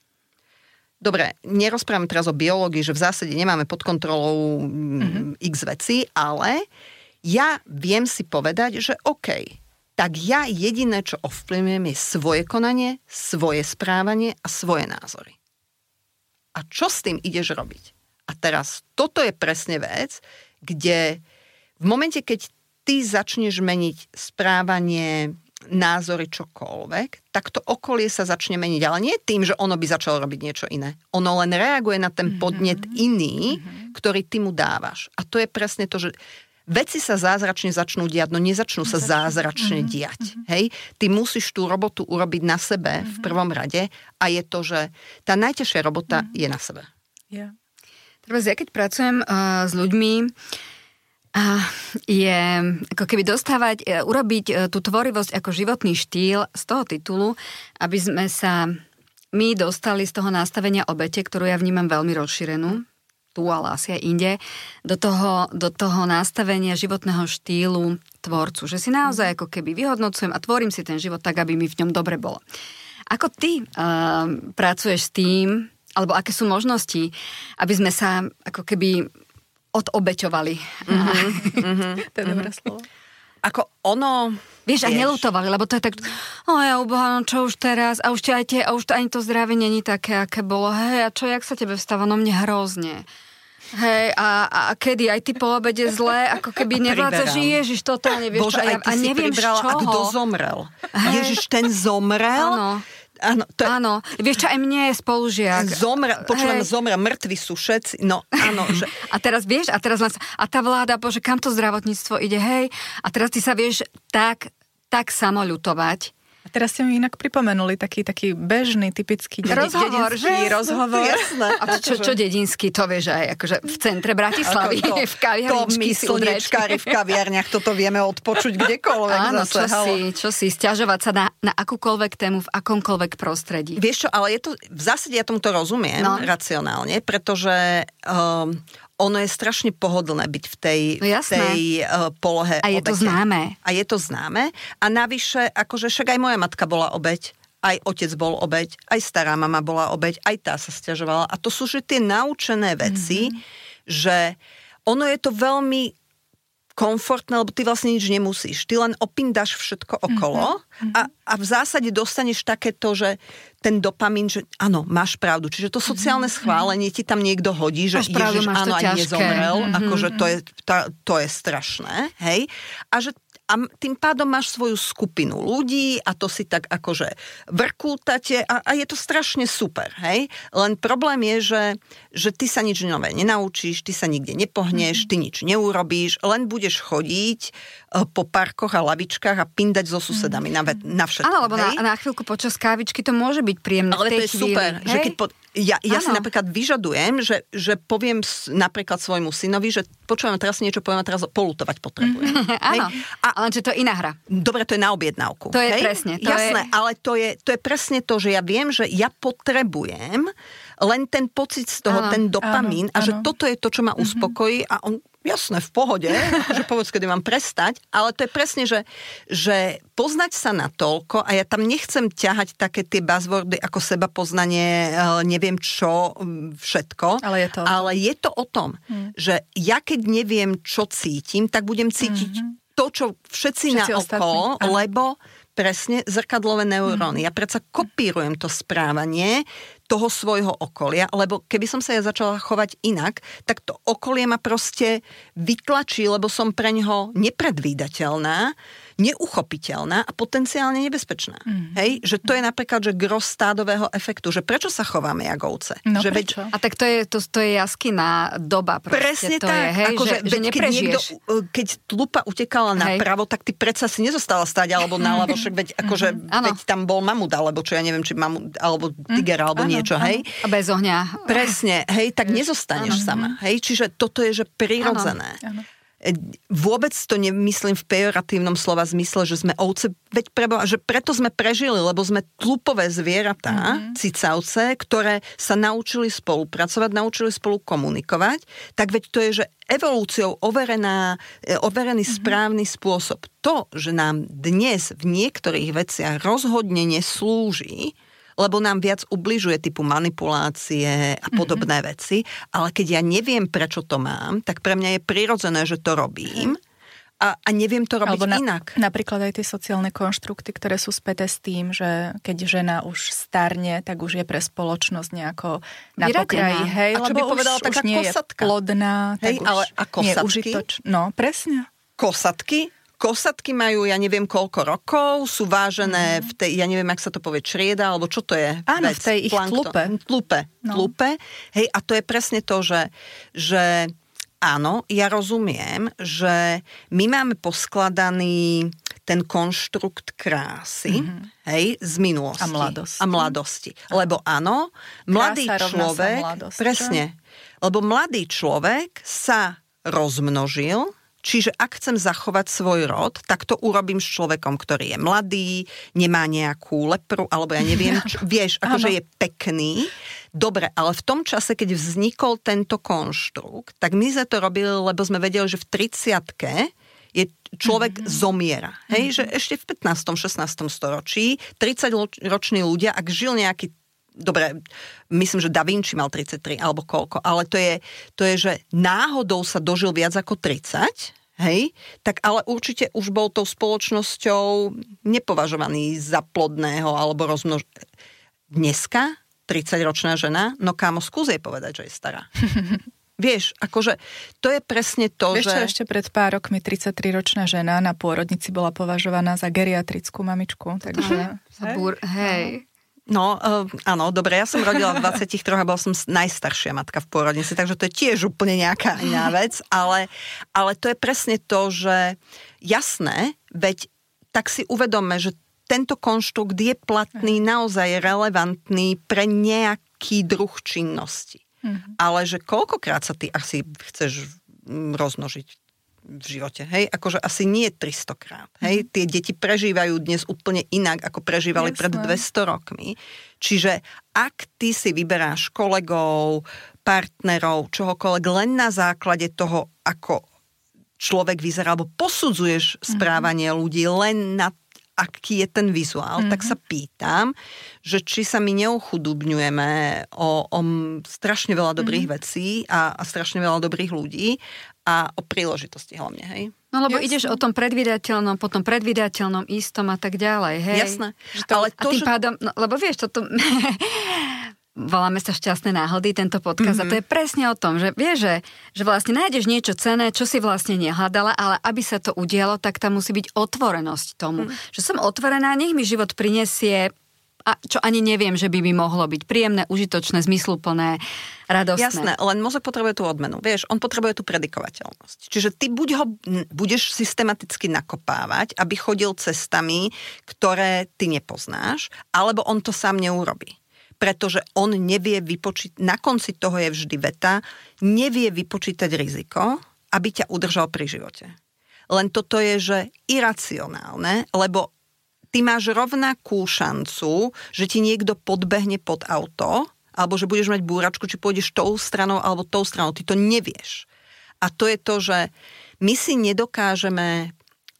Dobre, nerozprávam teraz o biológii, že v zásade nemáme pod kontrolou x vecí, ale ja viem si povedať, že OK, tak ja jediné, čo ovplyvňujem, je svoje konanie, svoje správanie a svoje názory. A čo s tým ideš robiť? A teraz, toto je presne vec, kde v momente, keď ty začneš meniť správanie, názory, čokoľvek, tak to okolie sa začne meniť. Ale nie tým, že ono by začalo robiť niečo iné. Ono len reaguje na ten podnet iný, ktorý ty mu dávaš. A to je presne to, že veci sa zázračne začnú diať, no nezačnú sa zázračne diať. Hej? Ty musíš tú robotu urobiť na sebe v prvom rade a je to, že tá najťažšia robota je na sebe. Ja keď pracujem s ľuďmi, je ako keby urobiť tú tvorivosť ako životný štýl z toho titulu, aby sme sa my dostali z toho nastavenia obete, ktorú ja vnímam veľmi rozšírenú, tu, ale asi aj inde, do toho nastavenia životného štýlu tvorcu. Že si naozaj ako keby vyhodnocujem a tvorím si ten život tak, aby mi v ňom dobre bolo. Ako ty pracuješ s tým, alebo aké sú možnosti, aby sme sa ako keby odobeťovali. To je dobré slovo. Ako ono... Vieš, a nelutovali, lebo to je tak, ja uboha, čo už teraz, a už ani to zdravie není také, aké bolo, hej, a čo, jak sa tebe vstáva, no mne hrozne. Hej, a kedy aj ty po obede zle, ako keby nevládzeš, Ježiš, totálne, vieš, Bože, aj ty si neviem pribrala, a kto zomrel. Ježiš, ten zomrel? Áno. Vieš čo, aj mne je spolužiak. Zomrel, mŕtvi sú všetci. No, áno. Že... A teraz vieš, a tá vláda, Bože, kam to zdravotníctvo ide, hej? A teraz ty sa vieš tak samoľutovať. A teraz ste mi inak pripomenuli taký bežný, typický dedinský rozhovor. Jasné. A čo dedinský, to vieš aj akože v centre Bratislavy, v kaviarničky si udreč. V kaviarniach, toto vieme odpočuť kdekoľvek. Áno, čo si, sťažovať sa na akúkoľvek tému v akomkoľvek prostredí. Vieš čo, ale je to, v zásade ja tomuto rozumiem racionálne, pretože ono je strašne pohodlné byť v tej polohe obete. A je to známe. A je to známe. A navyše, akože však aj moja matka bola obeť, aj otec bol obeť, aj stará mama bola obeť, aj tá sa sťažovala. A to sú že tie naučené veci, že ono je to veľmi komfortné, lebo ty vlastne nič nemusíš. Ty len opindáš všetko okolo a v zásade dostaneš takéto, že ten dopamín, že áno, máš pravdu. Čiže to sociálne schválenie ti tam niekto hodí, že ježiš, áno, ani nezomrel. Akože to je strašné. Hej? A tým pádom máš svoju skupinu ľudí a to si tak akože vrkútate a je to strašne super, hej? Len problém je, že ty sa nič nové nenaučíš, ty sa nikde nepohneš, ty nič neurobíš, len budeš chodiť po parkoch a lavičkách a pindať so susedami na všetko. Áno, lebo na chvíľku počas kávičky to môže byť príjemné. Ale to je chvíli, super, hej? Že keď ja si napríklad vyžadujem, že poviem napríklad svojmu synovi, že počujem, teraz niečo poviem a teraz polutovať potrebujem. Áno, lenže to je iná hra. Dobre, to je na objednávku. To je presne. Jasné, ale to je presne to, že ja viem, že ja potrebujem len ten pocit z toho, ten dopamín a že toto je to, čo ma uspokojí a on jasné, v pohode, akože povedz, kedy mám prestať, ale to je presne, že poznať sa natoľko a ja tam nechcem ťahať také tie buzzwordy ako seba poznanie, neviem čo, všetko. Ale je to o tom, že ja keď neviem, čo cítim, tak budem cítiť to, čo všetci na okolo, lebo presne zrkadlové neuróny. Ja predsa kopírujem to správanie toho svojho okolia, lebo keby som sa ja začala chovať inak, tak to okolie ma proste vytlačí, lebo som pre ňoho nepredvídateľná, neuchopiteľná a potenciálne nebezpečná. Hej? Že to je napríklad, že gros stádového efektu, že prečo sa chováme jak ovce? No že prečo? A tak to je jaskyná doba. Presne to tak. Je, hej, akože, že neprežiješ. Keď tlupa utekala napravo, tak ty predsa si nezostala stáť alebo naľavo, však veď, akože, veď tam bol mamut, alebo čo ja neviem, či mamut, alebo tiger, alebo niečo, hej? A bez ohňa. Presne, hej, tak nezostaneš sama. Hej, čiže toto je, že prirodzené. Áno. Vôbec to nemyslím v pejoratívnom slova zmysle, že sme ovce, veď že preto sme prežili, lebo sme tlupové zvieratá, cicavce, ktoré sa naučili spolupracovať, naučili spolu komunikovať, tak veď to je, že evolúciou overený správny spôsob. To, že nám dnes v niektorých veciach rozhodne neslúži, lebo nám viac ubližuje typu manipulácie a podobné veci, ale keď ja neviem, prečo to mám, tak pre mňa je prirodzené, že to robím a neviem to robiť inak. Napríklad aj tie sociálne konštrukty, ktoré sú späté s tým, že keď žena už starne, tak už je pre spoločnosť nejako na pokraji. Hej, a čo by povedala taká kosatka? Plodná, hej, ale a kosatky? No, presne. Kosatky majú, ja neviem koľko rokov, sú vážené v tej, ja neviem, jak sa to povie, črieda, alebo čo to je? Áno, v tej ich tlupe. Tlupe. Hej, a to je presne to, že áno, ja rozumiem, že my máme poskladaný ten konštrukt krásy, hej, z minulosti. A mladosti. Lebo áno, mladý človek, presne, lebo mladý človek sa rozmnožil. Čiže ak chcem zachovať svoj rod, tak to urobím s človekom, ktorý je mladý, nemá nejakú lepru, alebo ja neviem, vieš, akože je pekný. Dobre, ale v tom čase, keď vznikol tento konštrukt, tak my sme to robili, lebo sme vedeli, že v 30-ke je človek zomiera. Hej, že ešte v 15. 16. storočí 30-roční ľudia, ak žil nejaký dobre, myslím, že Da Vinci mal 33 alebo koľko, ale to je, že náhodou sa dožil viac ako 30, hej, tak ale určite už bol tou spoločnosťou nepovažovaný za plodného alebo Dneska 30-ročná žena, no kámo, skús jej povedať, že je stará. Vieš, akože to je presne to, vieš, že ešte pred pár rokmi 33-ročná žena na pôrodnici bola považovaná za geriatrickú mamičku, takže... Hej. No, áno, dobre, ja som rodila v 23 a bola som najstaršia matka v pôrodnici, takže to je tiež úplne nejaká iná vec, ale to je presne to, že jasné, veď tak si uvedomme, že tento konštrukt je platný, naozaj relevantný pre nejaký druh činnosti. Ale že koľkokrát sa ty asi chceš rozmnožiť v živote, hej? Akože asi nie 300 krát, hej? Tie deti prežívajú dnes úplne inak, ako prežívali pred 200 rokmi. Čiže ak ty si vyberáš kolegov, partnerov, čohokoľvek, len na základe toho, ako človek vyzerá, alebo posudzuješ správanie ľudí len na aký je ten vizuál, tak sa pýtam, že či sa my neochudobňujeme o strašne veľa dobrých vecí a strašne veľa dobrých ľudí a o príležitosti hlavne, hej. No lebo ideš o tom predvídateľnom, potom predvídateľnom istom a tak ďalej, hej. Jasné. Ale a tým pádom, no, lebo vieš, toto... Voláme sa Šťastné náhody, tento podcast, a to je presne o tom, že vieš, že vlastne nájdeš niečo cenné, čo si vlastne nehľadala, ale aby sa to udialo, tak tam musí byť otvorenosť tomu. Že som otvorená, nech mi život prinesie, a čo ani neviem, že by mi mohlo byť príjemné, užitočné, zmysluplné, radostné. Jasné, len mozog potrebuje tú odmenu. Vieš, on potrebuje tú predikovateľnosť. Čiže ty buď ho budeš systematicky nakopávať, aby chodil cestami, ktoré ty nepoznáš, alebo on to sám neurobí. Pretože on nevie vypočítať, na konci toho je vždy veta, nevie vypočítať riziko, aby ťa udržal pri živote. Len toto je, že iracionálne, lebo ty máš rovnakú šancu, že ti niekto podbehne pod auto, alebo že budeš mať búračku, či pôjdeš tou stranou, alebo tou stranou. Ty to nevieš. A to je to, že my si nedokážeme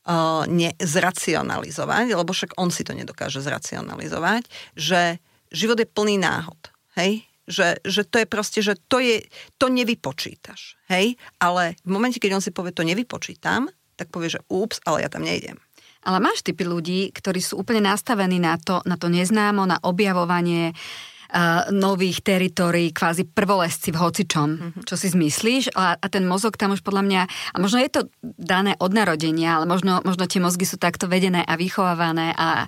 zracionalizovať, lebo však on si to nedokáže zracionalizovať, že život je plný náhod. Hej? Že to je proste, že to nevypočítaš. Hej? Ale v momente, keď on si povie, to nevypočítam, tak povie, že ups, ale ja tam nejdem. Ale máš typy ľudí, ktorí sú úplne nastavení na to neznámo, na objavovanie nových teritórií, kvázi prvolesci v hocičom. Čo si zmyslíš? A ten mozog tam už podľa mňa, a možno je to dané od narodenia, ale možno tie mozgy sú takto vedené a vychovávané a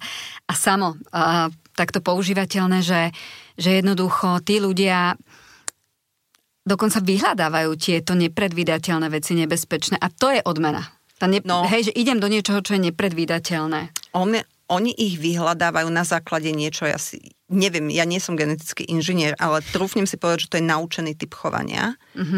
takto používateľné, že jednoducho tí ľudia dokonca vyhľadávajú tieto nepredvídateľné veci, nebezpečné. A to je odmena. Hej, že idem do niečoho, čo je nepredvídateľné. Oni ich vyhľadávajú na základe niečo, ja si neviem, ja nie som genetický inžinier, ale trúfnem si povedať, že to je naučený typ chovania.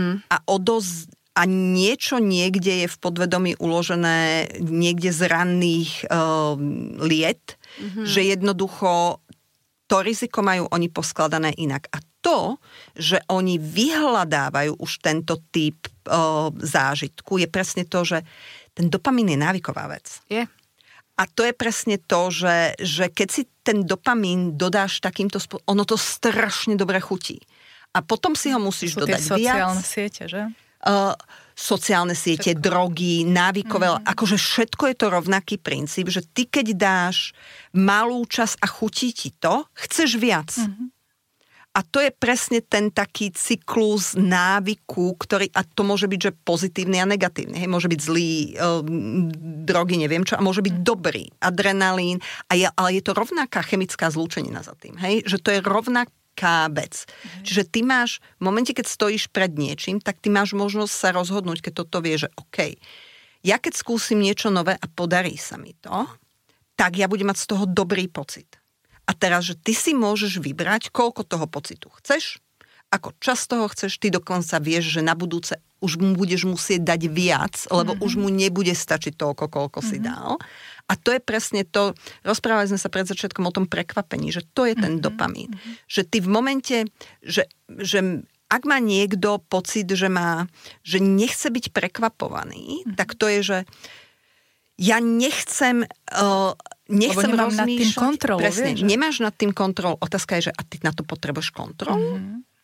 A niečo niekde je v podvedomí uložené niekde z ranných liet, že jednoducho to riziko majú oni poskladané inak. A to, že oni vyhľadávajú už tento typ zážitku, je presne to, že ten dopamín je návyková vec. Je. A to je presne to, že keď si ten dopamín dodáš takýmto spôsobom, ono to strašne dobre chutí. A potom si ho musíš dodať viac. Sociálne siete, že? Sociálne siete, všetko. Drogy, návykové, akože všetko je to rovnaký princíp, že ty keď dáš malú časť a chutí ti to, chceš viac. A to je presne ten taký cyklus návyku, ktorý, a to môže byť, že pozitívny a negatívny. Hej, môže byť zlý, drogy, neviem čo, a môže byť dobrý, adrenalín, ale je to rovnaká chemická zlúčenina za tým. Hej, že to je rovnaká vec. Čiže ty máš, v momente, keď stojíš pred niečím, tak ty máš možnosť sa rozhodnúť, keď toto vie, že OK, ja keď skúsim niečo nové a podarí sa mi to, tak ja budem mať z toho dobrý pocit. A teraz, že ty si môžeš vybrať, koľko toho pocitu chceš, ako čas toho chceš, ty dokonca vieš, že na budúce už mu budeš musieť dať viac, lebo už mu nebude stačiť toľko, koľko si dal. A to je presne to, rozprávali sme sa pred začiatkom o tom prekvapení, že to je ten dopamín. Že ty v momente, že ak má niekto pocit, že nechce byť prekvapovaný, tak to je, že ja nechcem rozmýšľať. Nad tým kontrolu. Presne, nemáš nad tým kontrolu. Otázka je, že a ty na to potrebuješ kontrolu?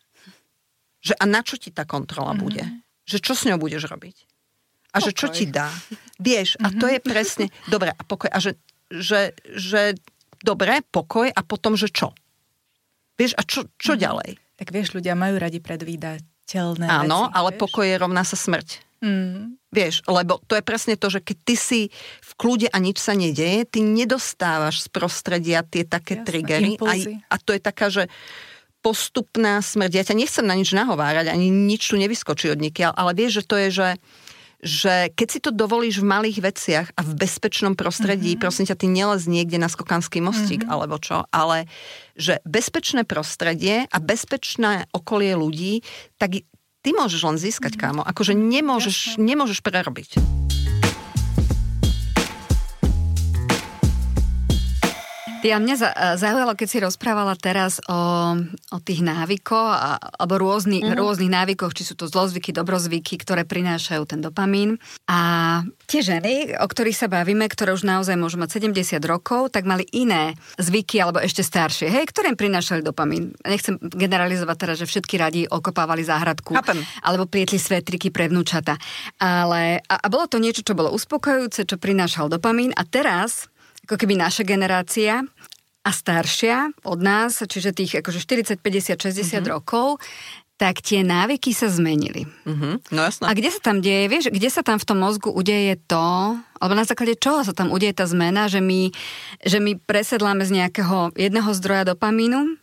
Že a na čo ti tá kontrola bude? Že čo s ňou budeš robiť? A pokoj. Že čo ti dá? Vieš, a to je presne, dobre, a pokoj, a že dobre, pokoj, a potom, že čo? Vieš, a čo ďalej? Tak vieš, ľudia majú radi predvídateľné veci. Áno, ale vieš? pokoj je rovná sa smrť. Vieš, lebo to je presne to, že keď ty si v kľude a nič sa nedeje, ty nedostávaš z prostredia tie také triggery. A to je taká, že postupná smrť. Ja ťa nechcem na nič nahovárať, ani nič tu nevyskočí od nikiaľ, ale vieš, že to je, že keď si to dovolíš v malých veciach a v bezpečnom prostredí, prosím ťa, ty nelez niekde na skokanský mostík, alebo čo, ale že bezpečné prostredie a bezpečné okolie ľudí, tak ty môžeš len získať, kámo. Akože nemôžeš prerobiť. Ty, a mňa zaujalo, keď si rozprávala teraz o tých návykoch alebo rôznych návykoch, či sú to zlozvyky, dobrozvyky, ktoré prinášajú ten dopamín. A tie ženy, o ktorých sa bavíme, ktoré už naozaj môžu mať 70 rokov, tak mali iné zvyky alebo ešte staršie, ktoré im prinášali dopamín. Nechcem generalizovať teraz, že všetky radi okopávali záhradku alebo plietli svetriky pre vnúčata. Ale a bolo to niečo, čo bolo uspokojujúce, čo prinášal dopamín, a teraz ako keby naša generácia a staršia od nás, čiže tých akože 40, 50, 60 rokov, tak tie návyky sa zmenili. No jasné. A kde sa tam deje, vieš, kde sa tam v tom mozgu udeje to, alebo na základe čoho sa tam udeje tá zmena, že my presedláme z nejakého jedného zdroja dopamínu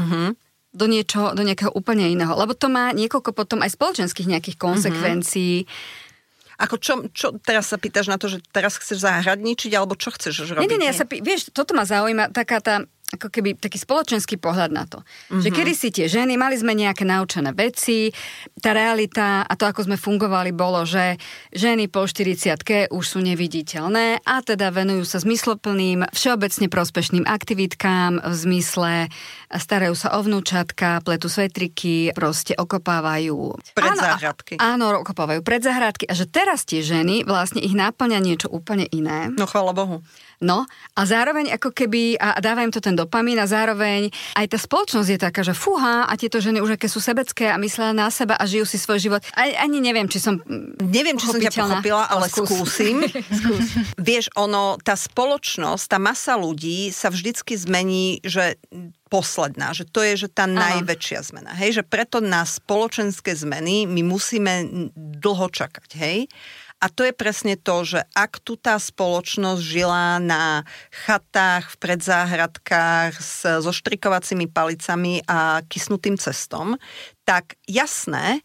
do nejakého úplne iného. Lebo to má niekoľko potom aj spoločenských nejakých konsekvencií. Ako čo teraz sa pýtaš na to, že teraz chceš zahradničiť, alebo čo chceš robiť? Nie, vieš, toto ma zaujíma, taká tá, ako keby taký spoločenský pohľad na to. Že kedysi tie ženy, mali sme nejaké naučené veci, tá realita a to, ako sme fungovali, bolo, že ženy po 40-ke už sú neviditeľné a teda venujú sa zmysloplným, všeobecne prospešným aktivitkám v zmysle starajú sa o vnúčatka, pletú svetriky, proste okopávajú predzáhradky. Áno, okopávajú predzáhradky a že teraz tie ženy vlastne ich náplňa niečo úplne iné. No chvála Bohu. No a zároveň ako keby, a dáva im to ten dopamín a zároveň aj tá spoločnosť je taká, že fúha a tieto ženy už aké sú sebecké a myslia na seba a žijú si svoj život. Ani neviem, či som Neviem, či som ťa pochopila, ale skúsim. Vieš, tá spoločnosť, tá masa ľudí sa vždycky zmení, že posledná, že to je, že tá najväčšia zmena. Hej, že preto na spoločenské zmeny my musíme dlho čakať, hej. A to je presne to, že ak tu tá spoločnosť žila na chatách, v predzáhradkách so štrikovacími palicami a kysnutým cestom, tak jasné,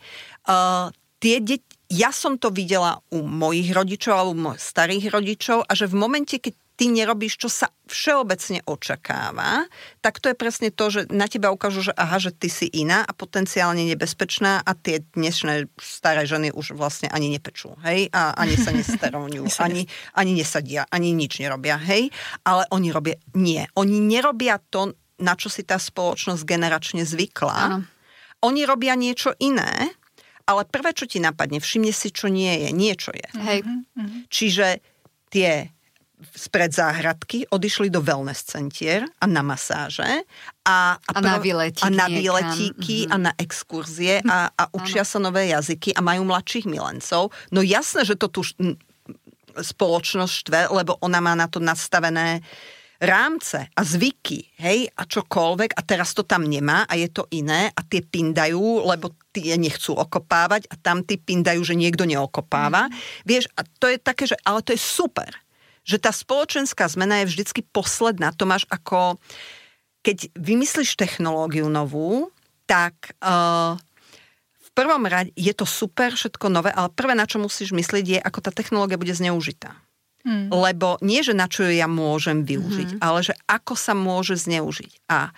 ja som to videla u mojich rodičov alebo u mojich starých rodičov a že v momente, keď ty nerobíš, čo sa všeobecne očakáva, tak to je presne to, že na teba ukážu, že aha, že ty si iná a potenciálne nebezpečná a tie dnešné staré ženy už vlastne ani nepečú, hej? A ani sa nestaroňujú, ani nesadia, ani nič nerobia, hej? Ale oni robia, nie. Oni nerobia to, na čo si tá spoločnosť generačne zvykla. Áno. Oni robia niečo iné, ale prvé, čo ti napadne, všimne si, čo nie je. Niečo je. Hej. Čiže tie spred záhradky odišli do wellness centier a na masáže a na výletíky a na exkurzie a učia sa nové jazyky a majú mladších milencov. No jasné, že to tu spoločnosť štve, lebo ona má na to nastavené rámce a zvyky, hej, a čokoľvek a teraz to tam nemá a je to iné a tie pindajú, lebo tie nechcú okopávať a tam tí pindajú, že niekto neokopáva. Vieš, a to je také, že ale to je super. Že tá spoločenská zmena je vždycky posledná. To máš ako, keď vymyslíš technológiu novú, tak v prvom rade je to super, všetko nové, ale prvé, na čo musíš myslieť, je, ako tá technológia bude zneužitá. Lebo nie, že na čo ja môžem využiť, ale že ako sa môže zneužiť. A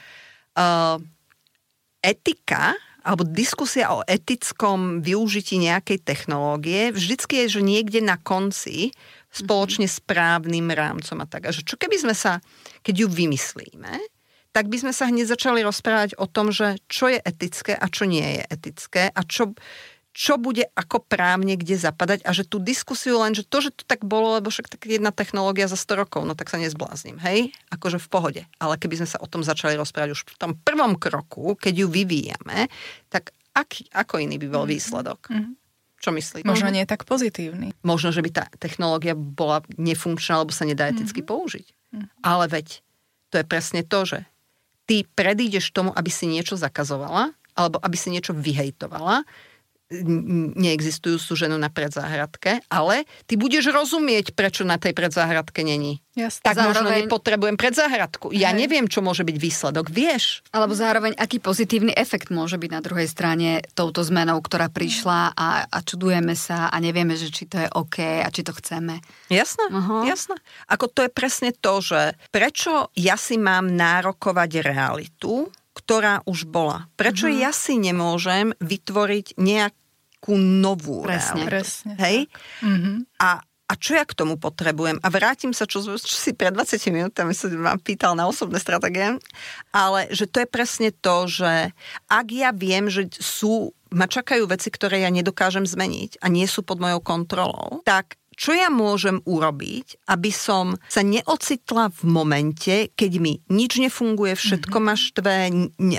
etika alebo diskusia o etickom využití nejakej technológie vždycky je, že niekde na konci spoločne správnym rámcom a tak. A že čo keby sme sa, keď ju vymyslíme, tak by sme sa hneď začali rozprávať o tom, že čo je etické a čo nie je etické a čo bude ako právne kde zapadať a že tú diskusiu len, že to tak bolo, lebo však tak jedna technológia za 100 rokov, no tak sa nezbláznim, hej? Akože v pohode. Ale keby sme sa o tom začali rozprávať už v tom prvom kroku, keď ju vyvíjame, tak ako iný by bol výsledok? Čo myslíte? Možno nie tak pozitívny. Možno, že by tá technológia bola nefunkčná, lebo sa nedá eticky použiť. Ale veď, to je presne to, že ty predídeš tomu, aby si niečo zakazovala, alebo aby si niečo vyhejtovala, neexistujúcu ženu na predzáhradke, ale ty budeš rozumieť, prečo na tej predzáhradke není. Jasne. Tak možno nepotrebujem predzáhradku. Ja neviem, čo môže byť výsledok, vieš? Alebo zároveň, aký pozitívny efekt môže byť na druhej strane touto zmenou, ktorá prišla a čudujeme sa a nevieme, že či to je OK a či to chceme. Jasné, jasné. Ako to je presne to, že prečo ja si mám nárokovať realitu, ktorá už bola. Prečo ja si nemôžem vytvoriť nejakú novú realitu? Presne. Hej? A A čo ja k tomu potrebujem? A vrátim sa, čo si pred 20 minútami sa vám pýtal na osobné stratégie, ale že to je presne to, že ak ja viem, že ma čakajú veci, ktoré ja nedokážem zmeniť a nie sú pod mojou kontrolou, tak čo ja môžem urobiť, aby som sa neocitla v momente, keď mi nič nefunguje, všetko ma štve,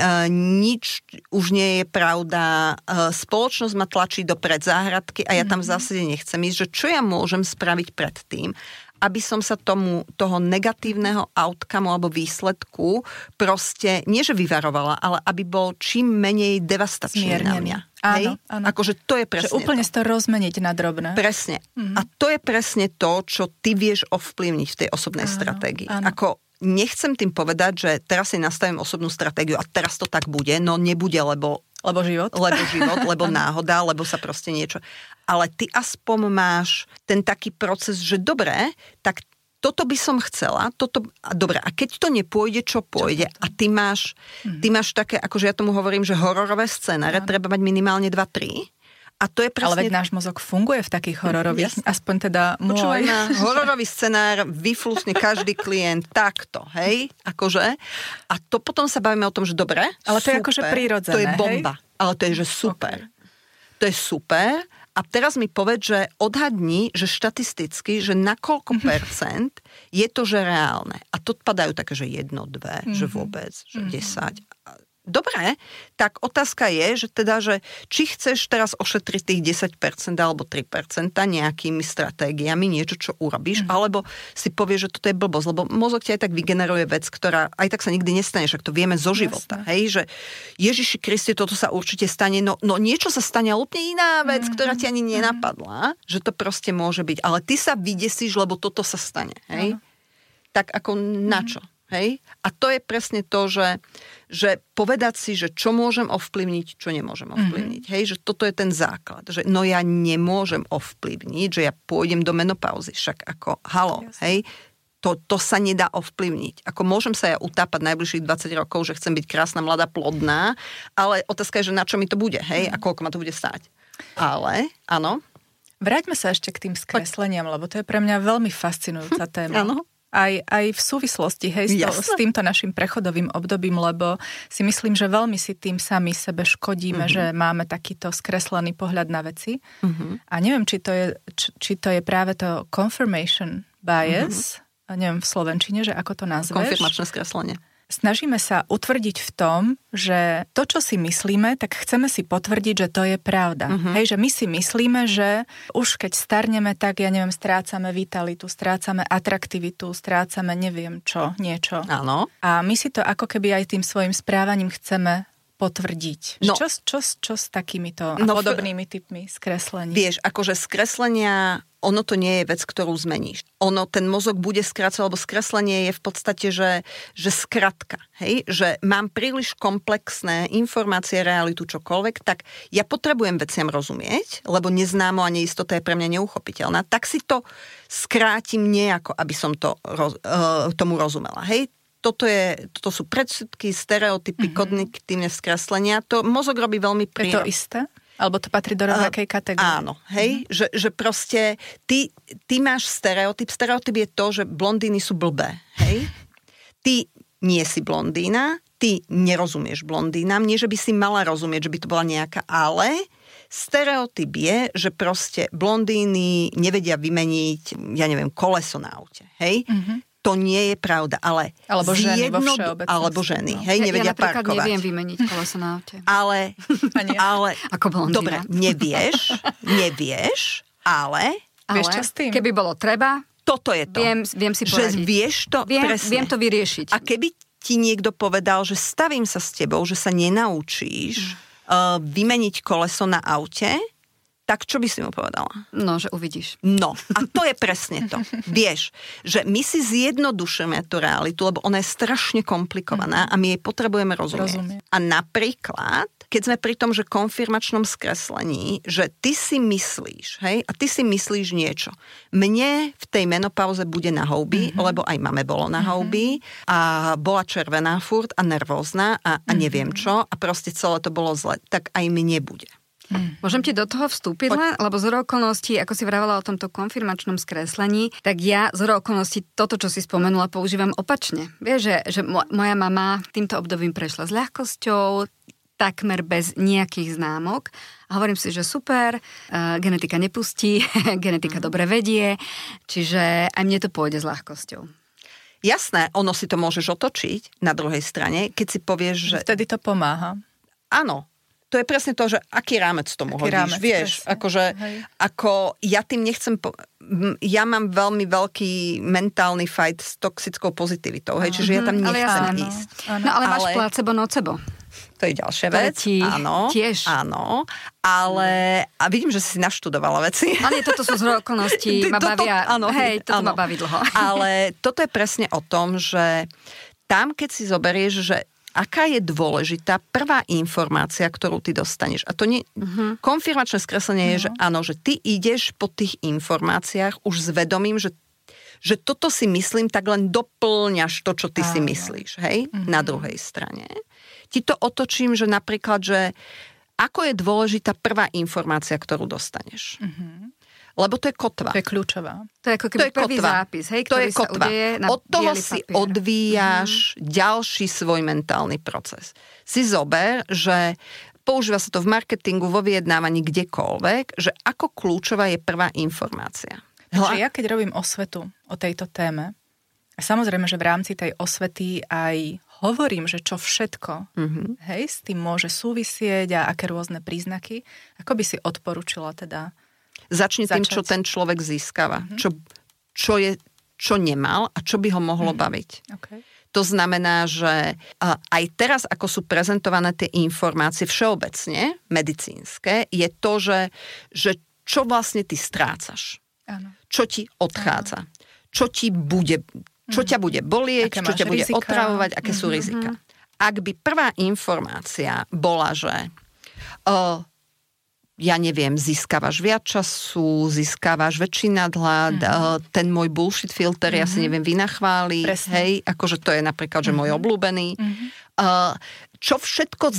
nič už nie je pravda, spoločnosť ma tlačí do predzáhradky a ja tam v zásade nechcem ísť, že čo ja môžem spraviť predtým, aby som sa toho negatívneho outcome alebo výsledku proste, nie že vyvarovala, ale aby bol čím menej devastačný na mňa. Áno, áno. Akože to je presne že úplne to rozmeniť na drobné. Presne. A to je presne to, čo ty vieš ovplyvniť v tej osobnej stratégii. Áno. Ako nechcem tým povedať, že teraz si nastavím osobnú stratégiu a teraz to tak bude, no nebude, lebo život, lebo náhoda, lebo sa proste niečo. Ale ty aspoň máš ten taký proces, že dobre, tak toto by som chcela, dobre, a keď to nepôjde, čo pôjde? A ty máš také, akože ja tomu hovorím, že hororové scenáre, treba mať minimálne 2-3. A to je presne... Ale veď náš mozog funguje v takých hororových, aspoň teda môj. Počúvaj ma, hororový scenár vyflusne každý klient takto, hej, akože. A to potom sa bavíme o tom, že dobre, ale to je akože prirodzené, to je bomba, hej? Ale to je, že super. Okay. To je super. A teraz mi povedz, že odhadni, že štatisticky, že na koľko percent je to, že reálne. A to padajú také, že 1, 2, že vôbec, že 10. Dobre, tak otázka je, že či chceš teraz ošetriť tých 10% alebo 3% nejakými stratégiami, niečo, čo urobíš, alebo si povieš, že toto je blbosť, lebo mozog ti aj tak vygeneruje vec, ktorá aj tak sa nikdy nestane, však to vieme zo života, hej, že Ježiši Kriste, toto sa určite stane, no niečo sa stane, ale úplne iná vec, ktorá ti ani nenapadla, že to proste môže byť, ale ty sa vydesíš, lebo toto sa stane, hej. Tak ako na čo? Hej? A to je presne to, že povedať si, že čo môžem ovplyvniť, čo nemôžem ovplyvniť. Hej? Že toto je ten základ. Že ja nemôžem ovplyvniť, že ja pôjdem do menopauzy. Však ako, halo, hej? To sa nedá ovplyvniť. Ako môžem sa ja utápať najbližších 20 rokov, že chcem byť krásna, mladá, plodná, ale otázka je, že na čo mi to bude, hej? A koľko ma to bude stáť. Ale, áno. Vráťme sa ešte k tým skresleniam, lebo to je pre mňa veľmi fascinujúca téma. Áno. Aj v súvislosti, s týmto našim prechodovým obdobím, lebo si myslím, že veľmi si tým sami sebe škodíme, že máme takýto skreslený pohľad na veci. A neviem, či to je práve to confirmation bias, neviem v slovenčine, že ako to nazveš. Konfirmačné skreslenie. Snažíme sa utvrdiť v tom, že to, čo si myslíme, tak chceme si potvrdiť, že to je pravda. Hej, že my si myslíme, že už keď starneme, tak strácame vitalitu, strácame atraktivitu, strácame neviem čo, niečo. Áno. A my si to ako keby aj tým svojim správaním chceme potvrdiť. No. Čo s takýmito a podobnými typmi skreslení? Vieš, akože skreslenia, ono to nie je vec, ktorú zmeníš. Ten mozog bude skrácať, lebo skreslenie je v podstate, že skratka. Hej? Že mám príliš komplexné informácie, realitu, čokoľvek, tak ja potrebujem veciam rozumieť, lebo neznámo a neistota je pre mňa neuchopiteľná. Tak si to skrátim nejako, aby som tomu rozumela. Hej? Toto sú predsudky, stereotypy, kognitívne skreslenia. To mozog robí veľmi prírodne. Je to isté? Alebo to patrí do rovnakej kategórie? Áno, hej, že proste ty máš stereotyp. Stereotyp je to, že blondíny sú blbé, hej. Ty nie si blondína, ty nerozumieš blondínam, nie, že by si mala rozumieť, že by to bola nejaká, ale stereotyp je, že proste blondíny nevedia vymeniť, ja neviem, koleso na aute, hej. To nie je pravda, ale... Alebo ženy vo všeobecnosti. Alebo ženy, hej, nevedia parkovať. Ja napríklad neviem vymeniť koleso na aute. Ale ako blondína. Dobre, nevieš, ale... Vieš čo s tým? Keby bolo treba... Toto je to. Viem si poradiť. Že vieš to presne. Viem to vyriešiť. A keby ti niekto povedal, že stavím sa s tebou, že sa nenaučíš vymeniť koleso na aute, tak čo by si mu povedala? No, že uvidíš. No, a to je presne to. Vieš, že my si zjednodušujeme tú realitu, lebo ona je strašne komplikovaná a my jej potrebujeme rozumieť. A napríklad, keď sme pri tom, že konfirmačnom skreslení, že ty si myslíš, hej, a ty si myslíš niečo. Mne v tej menopauze bude na houby, lebo aj mame bolo na houby a bola červená furt a nervózna a neviem čo a proste celé to bolo zle. Tak aj mne bude. Môžem ti do toho vstúpiť len? Lebo z okolností, ako si vravala o tomto konfirmačnom skreslení, tak ja z okolností toto, čo si spomenula, používam opačne. Vieš, že moja mama týmto obdobím prešla s ľahkosťou, takmer bez nejakých známok. A hovorím si, že super, genetika nepustí, genetika dobre vedie, čiže aj mne to pôjde s ľahkosťou. Jasné, ono si to môžeš otočiť na druhej strane, keď si povieš, že... Vtedy to pomáha. Áno. To je presne to, že aký rámec tomu hodíš, vieš, akože, ako ja tým nechcem, ja mám veľmi veľký mentálny fight s toxickou pozitivitou, hej, čiže ja tam nechcem ísť. No ale máš placebo, nocebo. To je ďalšia vec, áno, tiež. Áno, ale a vidím, že si naštudovala veci. Ale toto sú z okolností, ma bavia, toto ma baví dlho. Ale toto je presne o tom, že tam, keď si zoberieš, že aká je dôležitá prvá informácia, ktorú ty dostaneš. A to nie... Konfirmačné skreslenie je, že áno, že ty ideš po tých informáciách už s vedomím, že toto si myslím, tak len doplňaš to, čo ty si myslíš. Hej? Na druhej strane. Ti to otočím, že napríklad, že ako je dôležitá prvá informácia, ktorú dostaneš. Lebo to je kotva. To je kľúčová. To je ako keby prvý zápis, hej, ktorý sa udeje na biely papier. Od toho si odvíjaš ďalší svoj mentálny proces. Si zober, že používa sa to v marketingu, vo vyjednávaní, kdekoľvek, že ako kľúčová je prvá informácia. Takže ja keď robím osvetu o tejto téme, a samozrejme, že v rámci tej osvety aj hovorím, že čo všetko s tým môže súvisieť a aké rôzne príznaky, ako by si odporúčila teda Začni tým, čo ten človek získava. Čo nemal a čo by ho mohlo baviť. Okay. To znamená, že aj teraz, ako sú prezentované tie informácie všeobecne, medicínske, je to, že čo vlastne ty strácaš. Áno. Čo ti odchádza. Áno. Čo ťa bude bolieť, čo ťa bude otravovať, aké sú rizika. Ak by prvá informácia bola, že ja neviem, získavaš viac času, získavaš väčší nadhľad, ten môj bullshit filter, ja si neviem vynachváliť, hej, akože to je napríklad, že môj obľúbený. Čo všetko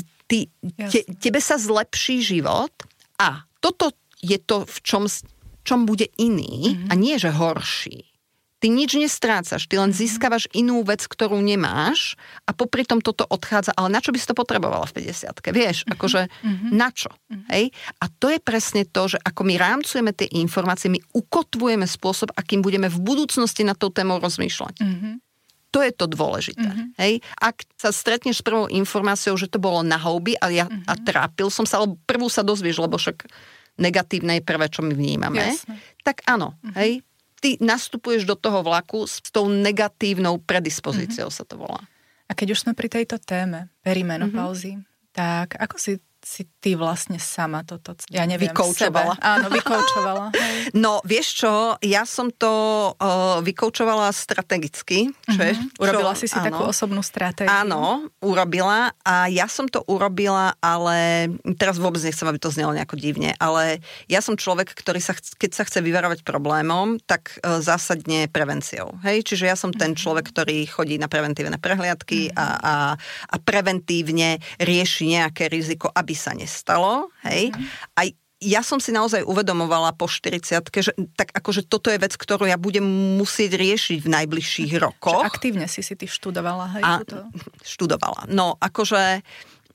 tebe sa zlepší život a toto je to, v čom bude iný a nie, že horší. Ty nič nestrácaš, ty len získavaš inú vec, ktorú nemáš a popri tom toto odchádza, ale na čo by si to potrebovala v 50-ke? Vieš, akože na čo? Hej? A to je presne to, že ako my rámcujeme tie informácie, my ukotvujeme spôsob, akým budeme v budúcnosti nad tou témou rozmýšľať. To je to dôležité. Hej? Ak sa stretneš s prvou informáciou, že to bolo na houby a trápil som sa, alebo prvú sa dozvieš, lebo však negatívne je prvé, čo my vnímame, tak áno, hej? Ty nastupuješ do toho vlaku s tou negatívnou predispozíciou, sa to volá. A keď už sme pri tejto téme perimenopauzy, tak ako si ty vlastne sama toto, ja neviem, vykoučovala. Áno, vykoučovala. No, vieš čo, ja som to vykoučovala strategicky. Urobila si takú osobnú stratégiu? Áno, urobila a ja som to urobila, ale teraz vôbec nechcem, aby to znelo nejako divne, ale ja som človek, ktorý keď sa chce vyvarovať problémom, tak zásadne prevenciou. Hej? Čiže ja som ten človek, ktorý chodí na preventívne prehliadky a preventívne rieši nejaké riziko, aby sa nestalo, hej. A ja som si naozaj uvedomovala po 40-ke, že tak akože toto je vec, ktorú ja budem musieť riešiť v najbližších rokoch. Že aktívne si ty študovala, hej? Študovala. No, akože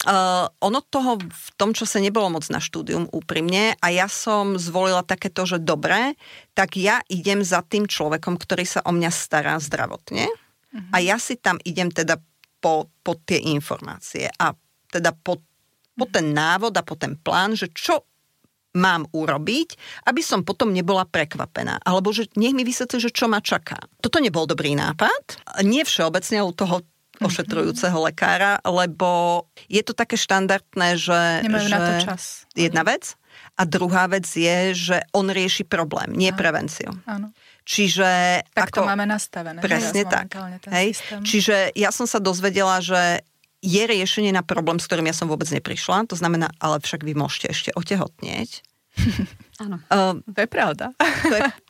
ono toho v tom čase nebolo moc na štúdium úprimne a ja som zvolila takéto, že dobre, tak ja idem za tým človekom, ktorý sa o mňa stará zdravotne a ja si tam idem teda po tie informácie a teda po ten návod a po ten plán, že čo mám urobiť, aby som potom nebola prekvapená. Alebo že nech mi vysvetlí, že čo ma čaká. Toto nebol dobrý nápad. Nie všeobecne u toho ošetrujúceho lekára, lebo je to také štandardné, že... Nemajú na to čas. Jedna vec. A druhá vec je, že on rieši problém, nie prevenciu. Áno. Čiže... Tak to máme nastavené. Presne tak. Hej. Čiže ja som sa dozvedela, že je riešenie na problém, s ktorým ja som vôbec neprišla. To znamená, ale však vy môžete ešte otehotnieť. Áno. To je pravda.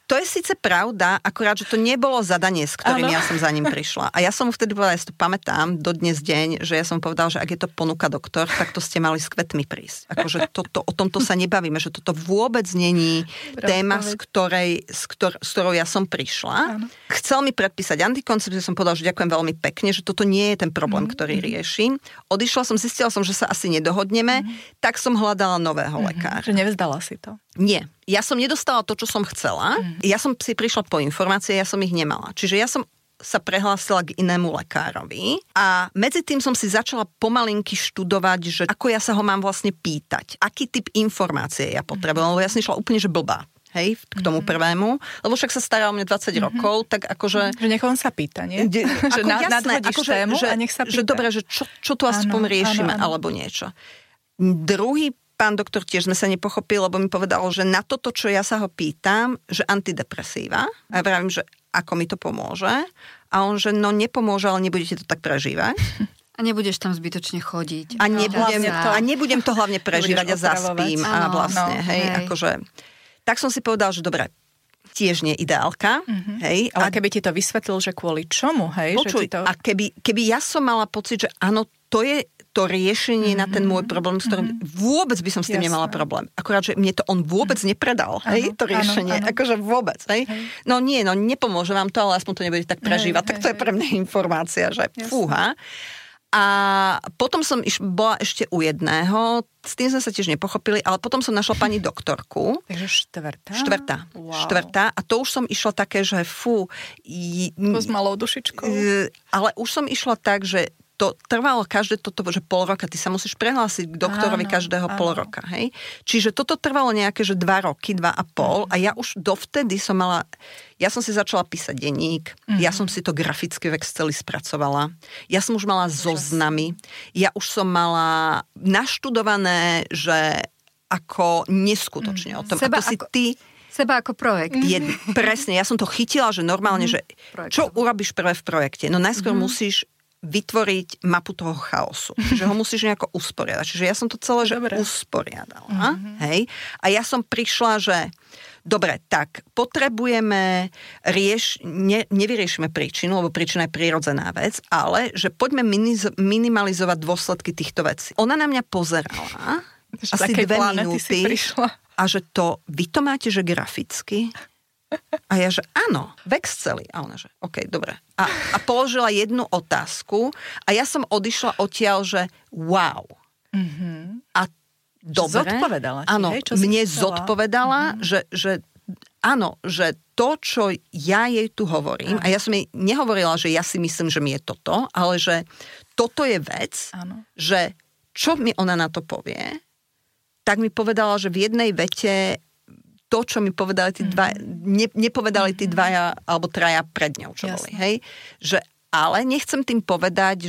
to je síce pravda, akorát, že to nebolo zadanie, s ktorým ja som za ním prišla. A ja som mu vtedy povedala, ja si to pamätám do dnes deň, že ja som povedala, že ak je to ponuka doktor, tak to ste mali s kvetmi prísť. Akože o tomto sa nebavíme, že toto vôbec není téma, s ktorou ja som prišla. Áno. Chcel mi predpísať antikoncepciu, som povedala, že ďakujem veľmi pekne, že toto nie je ten problém, ktorý riešim. Odišla som, zistila som, že sa asi nedohodneme, tak som hľadala nového lekára. Že nevzdala si to? Nie. Ja som nedostala to, čo som chcela. Ja som si prišla po informácie, ja som ich nemala. Čiže ja som sa prehlásila k inému lekárovi a medzi tým som si začala pomalinky študovať, že ako ja sa ho mám vlastne pýtať. Aký typ informácie ja potrebujem, lebo ja som išla úplne, že blbá. Hej, k tomu prvému, lebo však sa stará o mňa 20 rokov, tak akože... Že nech on sa pýta, nie? Že nadhodíš tému a nech sa pýta. Že dobre, že čo tu aspoň riešime, alebo niečo. Druhý pán doktor tiež sme sa nepochopili, lebo mi povedal, že na toto, čo ja sa ho pýtam, že antidepresíva. A ja vravím, že ako mi to pomôže. A on, že no nepomôže, ale nebudete to tak prežívať. A nebudeš tam zbytočne chodiť. A nebudem to hlavne prežívať a zaspím. A vlastne, akože... Tak som si povedal, že dobre, tiež nie ideálka. Hej, ale keby ti to vysvetlil, že kvôli čomu, hej? Počuj, že ti to... a keby ja som mala pocit, že áno, to je to riešenie na ten môj problém, s ktorým vôbec by som s tým nemala problém. Akorát, že mne to on vôbec nepredal, hej, to riešenie. Akože vôbec, hej. No nie, nepomôže vám to, ale aspoň to nebudete tak prežívať. Tak to je pre mňa informácia, že fúha. A potom som bola ešte u jedného, s tým sme sa tiež nepochopili, ale potom som našla pani doktorku. Takže štvrtá? Štvrtá. A to už som išla také, že s malou dušičkou. Ale už som išla tak, že to trvalo každé toto, že pol roka. Ty sa musíš prehlásiť k doktorovi každého pol roka. Hej? Čiže toto trvalo nejaké, že 2 roky, 2,5 a ja už dovtedy som mala... Ja som si začala písať denník, ja som si to graficky v Exceli spracovala, ja som už mala zoznamy, ja už som mala naštudované, že ako neskutočne o tom. Seba ako projekt. Presne, ja som to chytila, že normálne, že čo urobíš prvé v projekte? No najskôr musíš vytvoriť mapu toho chaosu. Čiže ho musíš nejako usporiadať. Čiže ja som to celé usporiadala. Hej? A ja som prišla, že dobre, tak potrebujeme nevyriešime príčinu, lebo príčina je prirodzená vec, ale že poďme minimalizovať dôsledky týchto vecí. Ona na mňa pozerala asi 2 minúty a že vy to máte, že graficky? A ja, že áno, v Exceli. A ona, že OK, dobre. A položila jednu otázku a ja som odišla odtiaľ, že wow. A dobre. Zodpovedala ti, áno, hej? Mne zodpovedala, že áno, že to, čo ja jej tu hovorím, a ja som jej nehovorila, že ja si myslím, že mi je toto, ale že toto je vec, že čo mi ona na to povie, tak mi povedala, že v jednej vete to, čo mi povedali tí dva, nepovedali tí dvaja alebo traja pred ňou, čo boli. Hej? Že, ale nechcem tým povedať,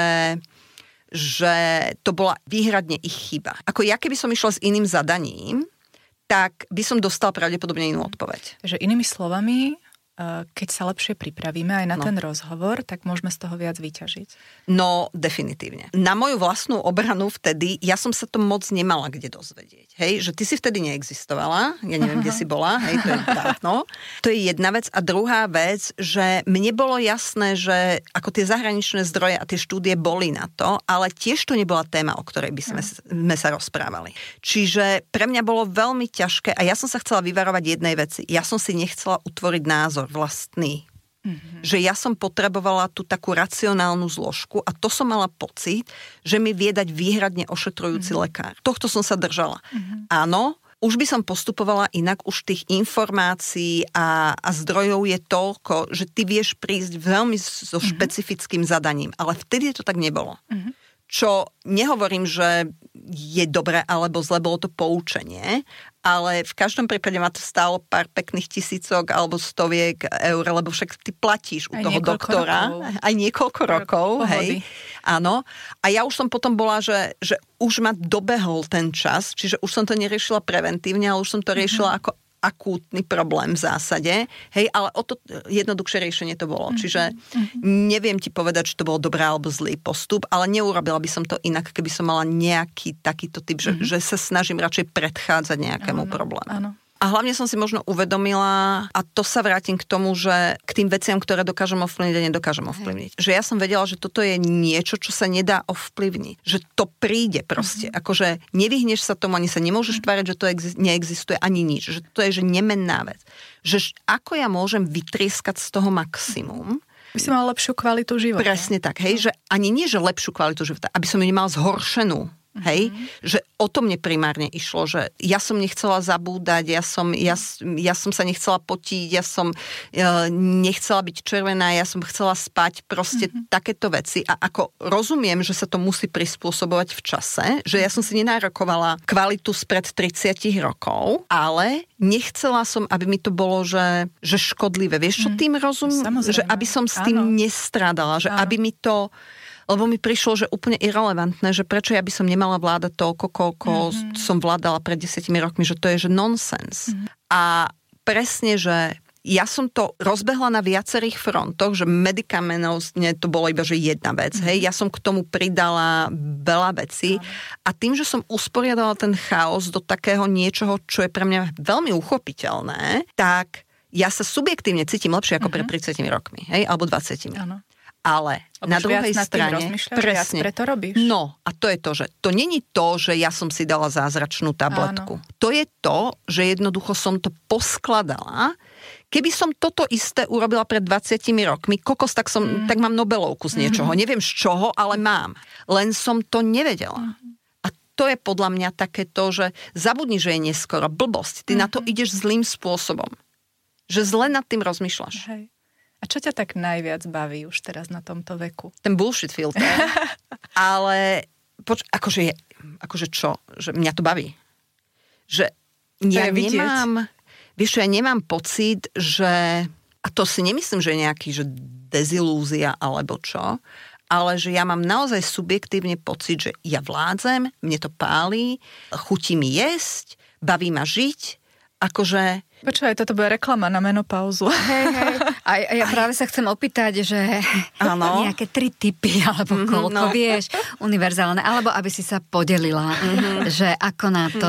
že to bola výhradne ich chyba. Ako ja, keby som išla s iným zadaním, tak by som dostala pravdepodobne inú odpoveď. Takže inými slovami, keď sa lepšie pripravíme aj na ten rozhovor, tak môžeme z toho viac vyťažiť. No, definitívne. Na moju vlastnú obranu vtedy, ja som sa to moc nemala kde dozvedieť. Hej, že ty si vtedy neexistovala, ja neviem, kde si bola, hej, to je dávno. To je jedna vec. A druhá vec, že mne bolo jasné, že ako tie zahraničné zdroje a tie štúdie boli na to, ale tiež to nebola téma, o ktorej by sme sa rozprávali. Čiže pre mňa bolo veľmi ťažké a ja som sa chcela vyvarovať jednej veci. Ja som si nechcela utvoriť názor vlastný. Že ja som potrebovala tú takú racionálnu zložku a to som mala pocit, že mi vie dať výhradne ošetrujúci lekár. Tohto som sa držala. Áno, už by som postupovala inak, už tých informácií a zdrojov je toľko, že ty vieš prísť veľmi so špecifickým zadaním, ale vtedy to tak nebolo. Čo nehovorím, že je dobré alebo zle, bolo to poučenie, ale v každom prípade ma to stálo pár pekných tisícok alebo 100 eur, lebo však ty platíš u toho doktora aj niekoľko rokov. Hej. Áno. A ja už som potom bola, že už ma dobehol ten čas, čiže už som to neriešila preventívne, ale už som to riešila ako akútny problém v zásade. Hej, ale o to jednoduchšie riešenie to bolo. Čiže neviem ti povedať, či to bol dobrý alebo zlý postup, ale neurobila by som to inak, keby som mala nejaký takýto typ, že sa snažím radšej predchádzať nejakému problému. Áno. A hlavne som si možno uvedomila, a to sa vrátim k tomu, že k tým veciam, ktoré dokážem ovplyvniť a nedokážem ovplyvniť. Že ja som vedela, že toto je niečo, čo sa nedá ovplyvniť. Že to príde proste. Akože nevyhneš sa tomu, ani sa nemôžeš tváriť, že to neexistuje ani nič. Že to je že nemenná vec. Že ako ja môžem vytrieskať z toho maximum. By si mal lepšiu kvalitu života. Presne tak, hej, že ani nie, že lepšiu kvalitu života, aby som ju nemala zhoršenú. Hej, že o to mne primárne išlo, že ja som nechcela zabúdať, ja som sa nechcela potiť, ja som nechcela byť červená, ja som chcela spať, proste takéto veci. A ako rozumiem, že sa to musí prispôsobovať v čase, že ja som si nenárokovala kvalitu spred 30 rokov, ale nechcela som, aby mi to bolo, že škodlivé. Vieš, čo tým rozumiem? Že aby som s tým nestrádala, že aby mi to... Lebo mi prišlo, že úplne irelevantné, že prečo ja by som nemala vládať toľko, koľko som vládala pred 10 rokmi, že to je že nonsens. A presne, že ja som to rozbehla na viacerých frontoch, že medikamentovne to bolo iba že jedna vec. Hej. Ja som k tomu pridala veľa vecí a tým, že som usporiadala ten chaos do takého niečoho, čo je pre mňa veľmi uchopiteľné, tak ja sa subjektívne cítim lepšie ako pred 30 rokmi, hej, alebo 20. Áno. Ale na druhej strane, presne, preto robíš. No, a to je to, že to není to, že ja som si dala zázračnú tabletku. Áno. To je to, že jednoducho som to poskladala. Keby som toto isté urobila pred 20 rokmi, kokos, tak mám Nobelovku z niečoho. Neviem z čoho, ale mám. Len som to nevedela. A to je podľa mňa také to, že zabudni, že je neskoro. Blbosť. Ty na to ideš zlým spôsobom. Že zle nad tým rozmýšľaš. Hej. A čo ťa tak najviac baví už teraz na tomto veku? Ten bullshit filter. Ale akože čo? Že mňa to baví. Že ja nemám... Vieš, ja nemám pocit, že... A to si nemyslím, že je nejaký že dezilúzia alebo čo, ale že ja mám naozaj subjektívne pocit, že ja vládzem, mne to pálí, chutí mi jesť, baví ma žiť, akože... Počúvaj, toto bude reklama na menopauzu. Hej. A ja práve sa chcem opýtať, že nejaké 3 tipy, alebo koľko, vieš, univerzálne, alebo aby si sa podelila, že ako na to.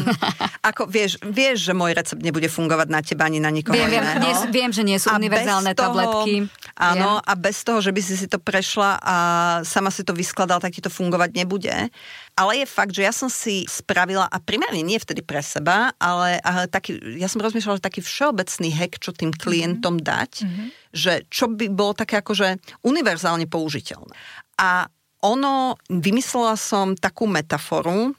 Ako vieš, že môj recept nebude fungovať na teba ani na nikoho iného. Viem, že nie sú univerzálne tabletky. Áno, a bez toho, že by si to prešla a sama si to vyskladala, tak ti to fungovať nebude. Ale je fakt, že ja som si spravila, a primárne nie vtedy pre seba, ale taký, ja som rozmýšľala, že taký všeobecný hack, čo tým klientom dať, že čo by bolo také akože univerzálne použiteľné. A vymyslela som takú metaforu,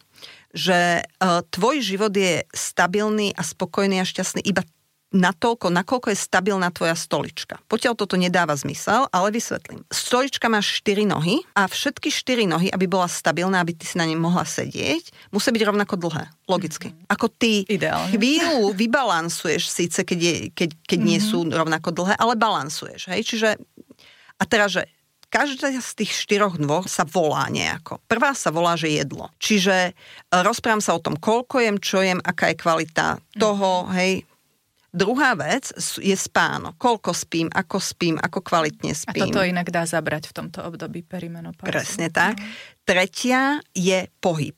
že tvoj život je stabilný a spokojný a šťastný iba natoľko, nakoľko je stabilná tvoja stolička. Potiaľ toto nedáva zmysel, ale vysvetlím. Stolička má 4 nohy a všetky 4 nohy, aby bola stabilná, aby ty si na nej mohla sedieť, musí byť rovnako dlhé. Logicky. Ako ty chvíľu vybalansuješ síce, keď nie sú rovnako dlhé, ale balansuješ. Hej? Čiže, a teraz, že každá z tých 4 nôh sa volá nejako. Prvá sa volá, že jedlo. Čiže rozprávam sa o tom, koľko jem, čo jem, aká je kvalita toho, hej. Druhá vec je spánok. Koľko spím, ako kvalitne spím. A toto inak dá zabrať v tomto období perimenopauzy. Presne tak. Tretia je pohyb.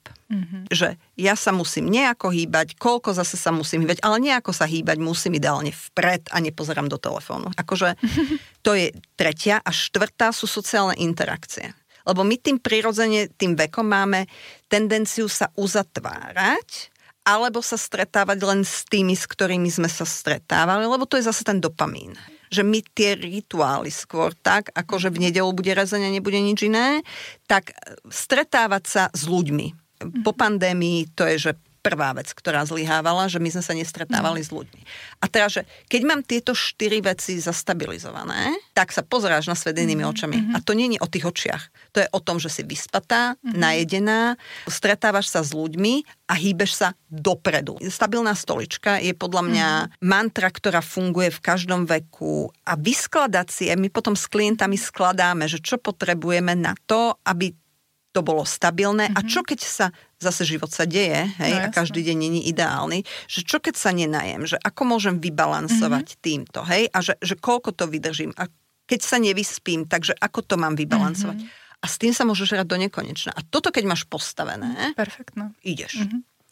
Že ja sa musím nejako hýbať, koľko zase sa musím hýbať, ale nejako sa hýbať musím ideálne vpred a nepozerám do telefónu. Akože to je tretia. A štvrtá sú sociálne interakcie. Lebo my tým prirodzene, tým vekom máme tendenciu sa uzatvárať, alebo sa stretávať len s tými, s ktorými sme sa stretávali, lebo to je zase ten dopamín. Že my tie rituály skôr tak, akože v nedeľu bude rezeň a nebude nič iné, tak stretávať sa s ľuďmi. Po pandémii to je, že prvá vec, ktorá zlyhávala, že my sme sa nestretávali s ľuďmi. A teraz, že keď mám tieto 4 veci zastabilizované, tak sa pozeráš na svet inými očami. A to nie je o tých očiach. To je o tom, že si vyspatá, najedená, stretávaš sa s ľuďmi a hýbeš sa dopredu. Stabilná stolička je podľa mňa mantra, ktorá funguje v každom veku. A vyskladať si, my potom s klientami skladáme, že čo potrebujeme na to, aby to bolo stabilné. A čo keď sa, zase život sa deje, hej, a každý deň nie je ideálny, že čo keď sa nenajem, že ako môžem vybalansovať týmto, hej, a že koľko to vydržím. A keď sa nevyspím, takže ako to mám vybalansovať. A s tým sa môžeš hrať do nekonečna. A toto, keď máš postavené, perfektno. Ideš.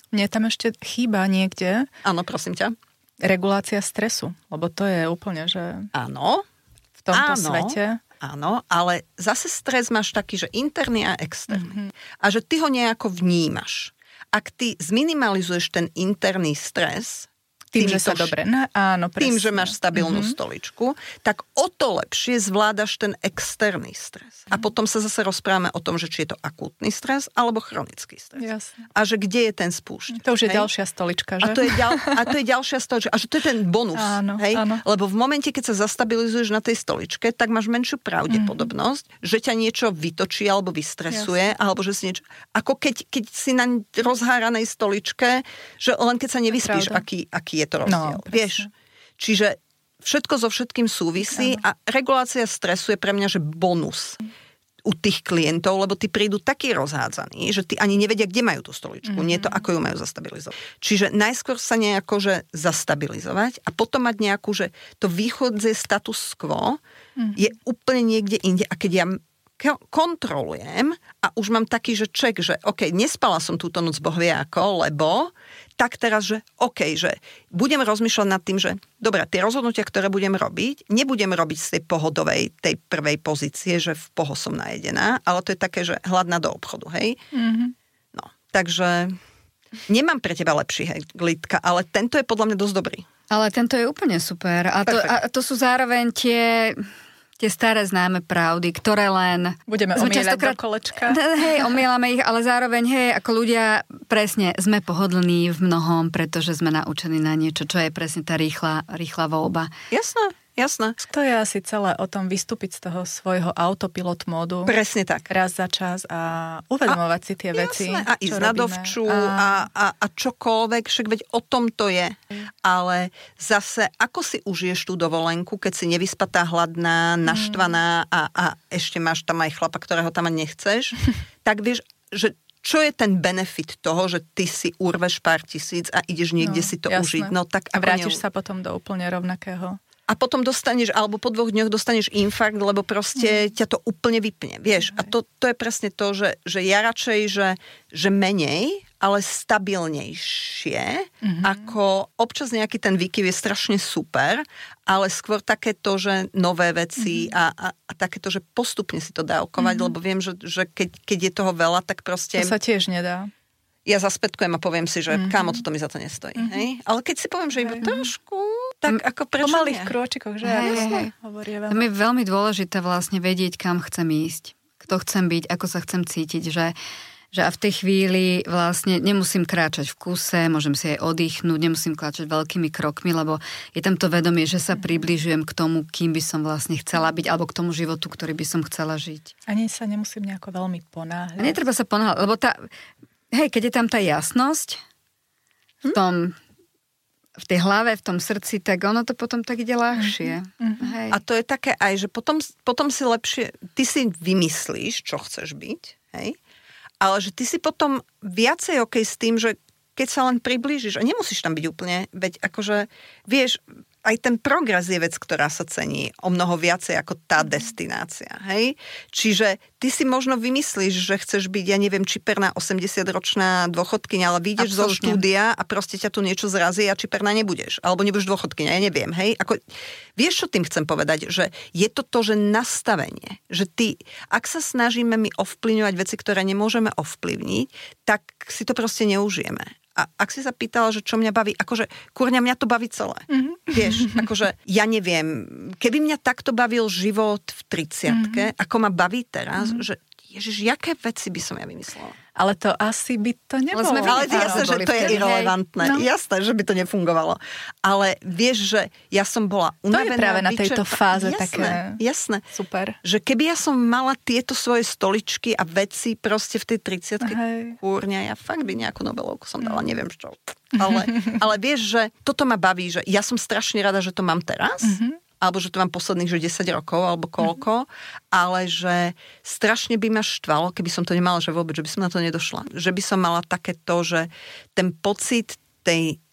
Mne tam ešte chýba niekde. Áno, prosím ťa. Regulácia stresu, lebo to je úplne, že... Áno. V tomto svete. Áno, ale zase stres máš taký, že interný a externý. A že ty ho nejako vnímaš. Ak ty zminimalizuješ ten interný stres... Tým, že sa dobre... áno, presne. Tým, že máš stabilnú stoličku, tak o to lepšie zvládaš ten externý stres. A potom sa zase rozprávame o tom, že či je to akútny stres alebo chronický stres. Jasne. A že kde je ten spúšťač. To už je ďalšia stolička, že? A to je ďalšia stolička. A že to je ten bonus. Áno, hej? áno. Lebo v momente, keď sa zastabilizuješ na tej stoličke, tak máš menšiu pravdepodobnosť, že ťa niečo vytočí alebo vystresuje, alebo že si niečo... Ako keď si na rozháranej stoličke, že len keď sa nevyspíš, aký je to rozdiel. No, vieš? Čiže všetko so všetkým súvisí a regulácia stresu je pre mňa, že bonus u tých klientov, lebo tí prídu takí rozhádzaní, že tí ani nevedia, kde majú tú stoličku. Nie to, ako ju majú zastabilizovať. Čiže najskôr sa nejako, že zastabilizovať a potom mať nejakú, že to východzie status quo je úplne niekde inde. A keď ja kontrolujem a už mám taký, že ček, že OK, nespala som túto noc boh vie ako, lebo tak teraz, že OK, že budem rozmýšľať nad tým, že dobré, tie rozhodnutia, ktoré budem robiť, nebudem robiť z tej pohodovej, tej prvej pozície, že v poho som najedená, ale to je také, že hladná do obchodu, hej? No, takže nemám pre teba lepší, hej, Lidka, ale tento je podľa mňa dosť dobrý. Ale tento je úplne super. A to sú zároveň tie staré známe pravdy, ktoré len... Budeme omieľať do kolečka. Hej, omieľame ich, ale zároveň, hej, ako ľudia, presne, sme pohodlní v mnohom, pretože sme naučení na niečo, čo je presne tá rýchla voľba. Jasné. To je asi celé o tom vystúpiť z toho svojho autopilot módu. Presne tak. Raz za čas a uvedomovať si tie veci. A ísť na dovču a čokoľvek, však veď o tom to je. Ale zase, ako si užiješ tú dovolenku, keď si nevyspatá, hladná, naštvaná a ešte máš tam aj chlapa, ktorého tam ani nechceš, tak vieš, že čo je ten benefit toho, že ty si urveš pár tisíc a ideš niekde si to užiť. No, tak a vrátiš sa potom do úplne rovnakého. A potom dostaneš, alebo po 2 dňoch dostaneš infarkt, lebo proste ťa to úplne vypne, vieš. A to je presne to, že ja radšej, že menej, ale stabilnejšie, ako občas nejaký ten výkyv je strašne super, ale skôr takéto, že nové veci a takéto, že postupne si to dávkovať, lebo viem, že keď je toho veľa, tak proste... To sa tiež nedá. Ja zaspätkujem a poviem si, že kámo, toto mi za to nestojí. Hej? Ale keď si poviem, že iba trošku, tak ako prečo po malých krôčikoch, že To mi je veľmi dôležité vlastne vedieť, kam chcem ísť, kto chcem byť, ako sa chcem cítiť, že a v tej chvíli vlastne nemusím kráčať v kuse, môžem si aj oddychnúť, nemusím kráčať veľkými krokmi, lebo je tam to vedomie, že sa približujem k tomu, kým by som vlastne chcela byť, alebo k tomu životu, ktorý by som chcela žiť. Ani sa nemusím nejako veľmi ponáhľať. Netreba sa ponáhľať, lebo keď je tam tá jasnosť v tej hlave, v tom srdci, tak ono to potom tak ide ľahšie. Hej. A to je také aj, že potom si lepšie, ty si vymyslíš, čo chceš byť, hej? Ale že ty si potom viacej okej s tým, že keď sa len priblížiš, a nemusíš tam byť úplne, veď akože, vieš, aj ten progres je vec, ktorá sa cení o mnoho viacej ako tá destinácia, hej? Čiže ty si možno vymyslíš, že chceš byť, ja neviem, čiperná 80-ročná dôchodkyňa, ale vyjdeš zo štúdia a proste ťa tu niečo zrazí a čiperná nebudeš. Alebo nebudeš dôchodkyňa, ja neviem, hej? Ako, vieš, čo tým chcem povedať? Že je to to, že nastavenie, že ak sa snažíme my ovplyvňovať veci, ktoré nemôžeme ovplyvniť, tak si to proste neužijeme. A ak si sa pýtala, že čo mňa baví, akože kurňa, mňa to baví celé. Vieš, akože ja neviem, keby mňa takto bavil život v 30-ke, ako ma baví teraz, že Ježiš, jaké veci by som ja vymyslela? Ale to asi by to nebolo. Ale jasné, že to je irelevantné. No. Jasné, že by to nefungovalo. Ale vieš, že ja som bola unavená. To je práve na tejto fáze jasné. Super. Že keby ja som mala tieto svoje stoličky a veci proste v tej 30-ke, kúrňa, ja fakt by nejakú Nobelovku som dala, neviem čo. Ale vieš, že toto ma baví, že ja som strašne rada, že to mám teraz, alebo že to mám posledných, že 10 rokov, alebo koľko, ale že strašne by ma štvalo, keby som to nemala, že vôbec, že by som na to nedošla. Že by som mala takéto, že ten pocit tej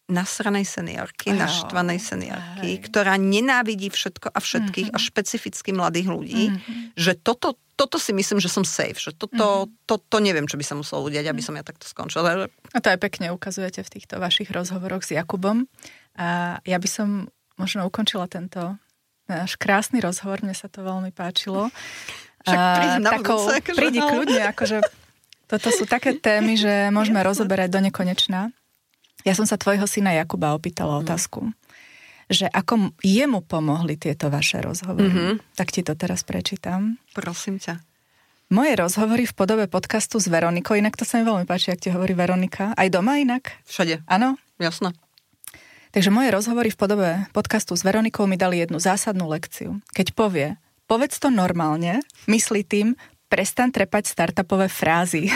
nasranej seniorky, naštvanej seniorky, ktorá nenávidí všetko a všetkých a špecificky mladých ľudí, že toto si myslím, že som safe, že to neviem, čo by sa muselo udiať, aby som ja takto skončila. A to aj pekne ukazujete v týchto vašich rozhovoroch s Jakubom. A ja by som možno ukončila tento náš krásny rozhovor, mne sa to veľmi páčilo. Však príď na budúce. Prídi kľudne, akože toto sú také témy, že môžeme rozoberať do nekonečna. Ja som sa tvojho syna Jakuba opýtala otázku, že ako jemu pomohli tieto vaše rozhovory. Tak ti to teraz prečítam. Prosím ťa. Moje rozhovory v podobe podcastu s Veronikou, inak to sa mi veľmi páči, ak ti hovorí Veronika. Aj doma inak? Všade. Áno? Jasné. Takže moje rozhovory v podobe podcastu s Veronikou mi dali jednu zásadnú lekciu. Keď povie, povedz to normálne, myslí tým, prestan trepať startupové frázy.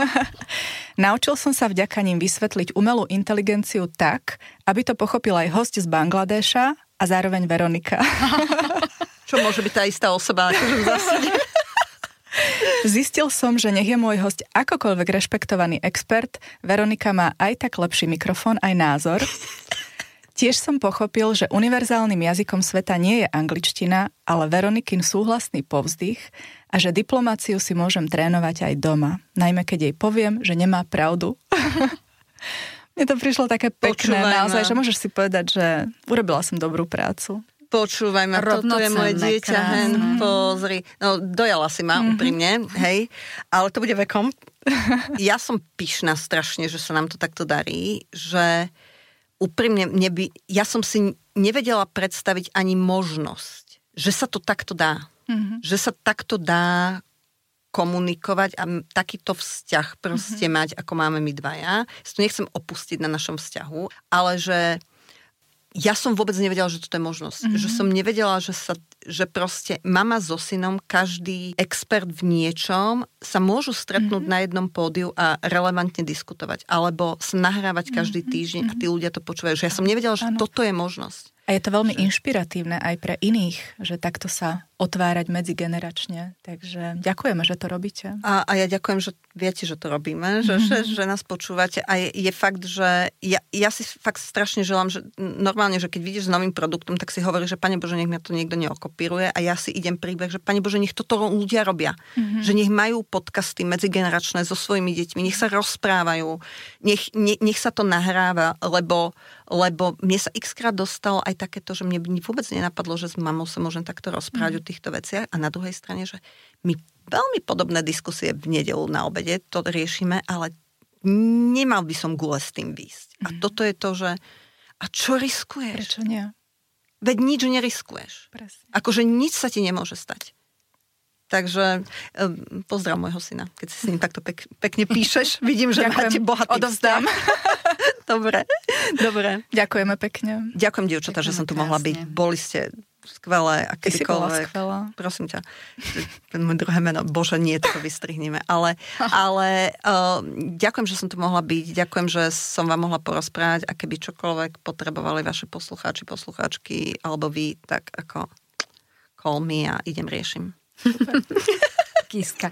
Naučil som sa vďaka ním vysvetliť umelú inteligenciu tak, aby to pochopil aj hosť z Bangladeša a zároveň Veronika. Čo môže byť tá istá osoba, akože v zásade. Zistil som, že nech je môj hosť akokoľvek rešpektovaný expert, Veronika má aj tak lepší mikrofón, aj názor. Tiež som pochopil, že univerzálnym jazykom sveta nie je angličtina, ale Veronikin súhlasný povzdych a že diplomáciu si môžem trénovať aj doma. Najmä keď jej poviem, že nemá pravdu. Mne to prišlo také pekné, naozaj, že môžeš si povedať, že urobila som dobrú prácu. Počúvaj ma, toto je moje dieťa, hen, pozri. No, dojala si ma, úprimne, hej, ale to bude vekom. Ja som pyšná strašne, že sa nám to takto darí, že úprimne, ja som si nevedela predstaviť ani možnosť, že sa to takto dá. Že sa takto dá komunikovať a takýto vzťah proste mať, ako máme my dvaja. Ja to nechcem opustiť na našom vzťahu, ale že ja som vôbec nevedela, že toto je možnosť. Že som nevedela, že proste mama so synom, každý expert v niečom sa môžu stretnúť na jednom pódiu a relevantne diskutovať. Alebo sa nahrávať každý týždeň a tí ľudia to počúvajú. Že ja som nevedela, že toto je možnosť. A je to veľmi inšpiratívne aj pre iných, že takto sa otvárať medzigeneračne. Takže ďakujeme, že to robíte. A ja ďakujem, že viete, že to robíme, že nás počúvate. A je fakt, že ja si fakt strašne želám, že normálne, že keď vidíš s novým produktom, tak si hovoríš, že Pane Bože, nech mňa to niekto neokopíruje a ja si idem príbeh, že Pane Bože, nech toto ľudia robia. Že nech majú podcasty medzigeneračné so svojimi deťmi, nech sa rozprávajú, nech sa to nahráva, lebo mne sa x-krát dostalo aj takéto, že mne vôbec nenapadlo, že s mamou sa môžem takto rozprávať o týchto veciach a na druhej strane, že my veľmi podobné diskusie v nedeľu na obede to riešime, ale nemal by som gule s tým výjsť. A toto je to, že a čo riskuješ? Prečo nie? Veď nič neriskuješ. Presne. Akože nič sa ti nemôže stať. Takže pozdrav môjho syna, keď si s ním takto pekne píšeš. Vidím, že máte bohatý vzťah. Dobre. Ďakujeme pekne. Ďakujem, dievčatá, že som tu mohla byť. Boli ste skvelé a kedykoľvek. Ty si bola skvelá. Prosím ťa. Moje druhé meno, Bože, nie, to vystrihneme. Ale ďakujem, že som tu mohla byť. Ďakujem, že som vám mohla porozprávať a keby čokoľvek potrebovali vaši poslucháči, poslucháčky alebo vy, tak ako call me a idem riešim. Super. Kiska.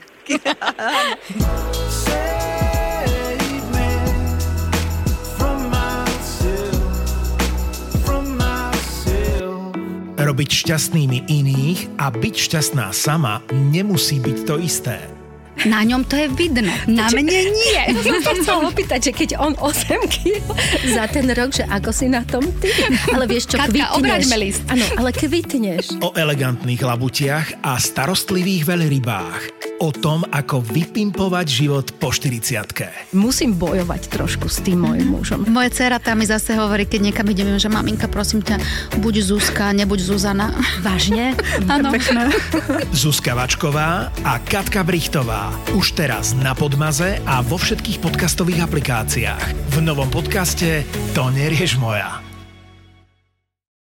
Robiť šťastnými iných a byť šťastná sama nemusí byť to isté. Na ňom to je vidno, na mne nie. Som sa chcela opýtať, že keď on 8 kg za ten rok, že ako si na tom ty? Ale vieš čo, Katka, obraťme list. Áno, ale kvitneš. O elegantných labutiach a starostlivých veľrybách. O tom, ako vypimpovať život po 40-ke. Musím bojovať trošku s tým mojim mužom. Moje dcera tam mi zase hovorí, keď niekam ideme, že maminka, prosím ťa, buď Zuzka, nebuď Zuzana. Vážne? Áno. Zuzka Vačková a Katka Brichtová. Už teraz na Podmaze a vo všetkých podcastových aplikáciách. V novom podcaste To nerieš moja.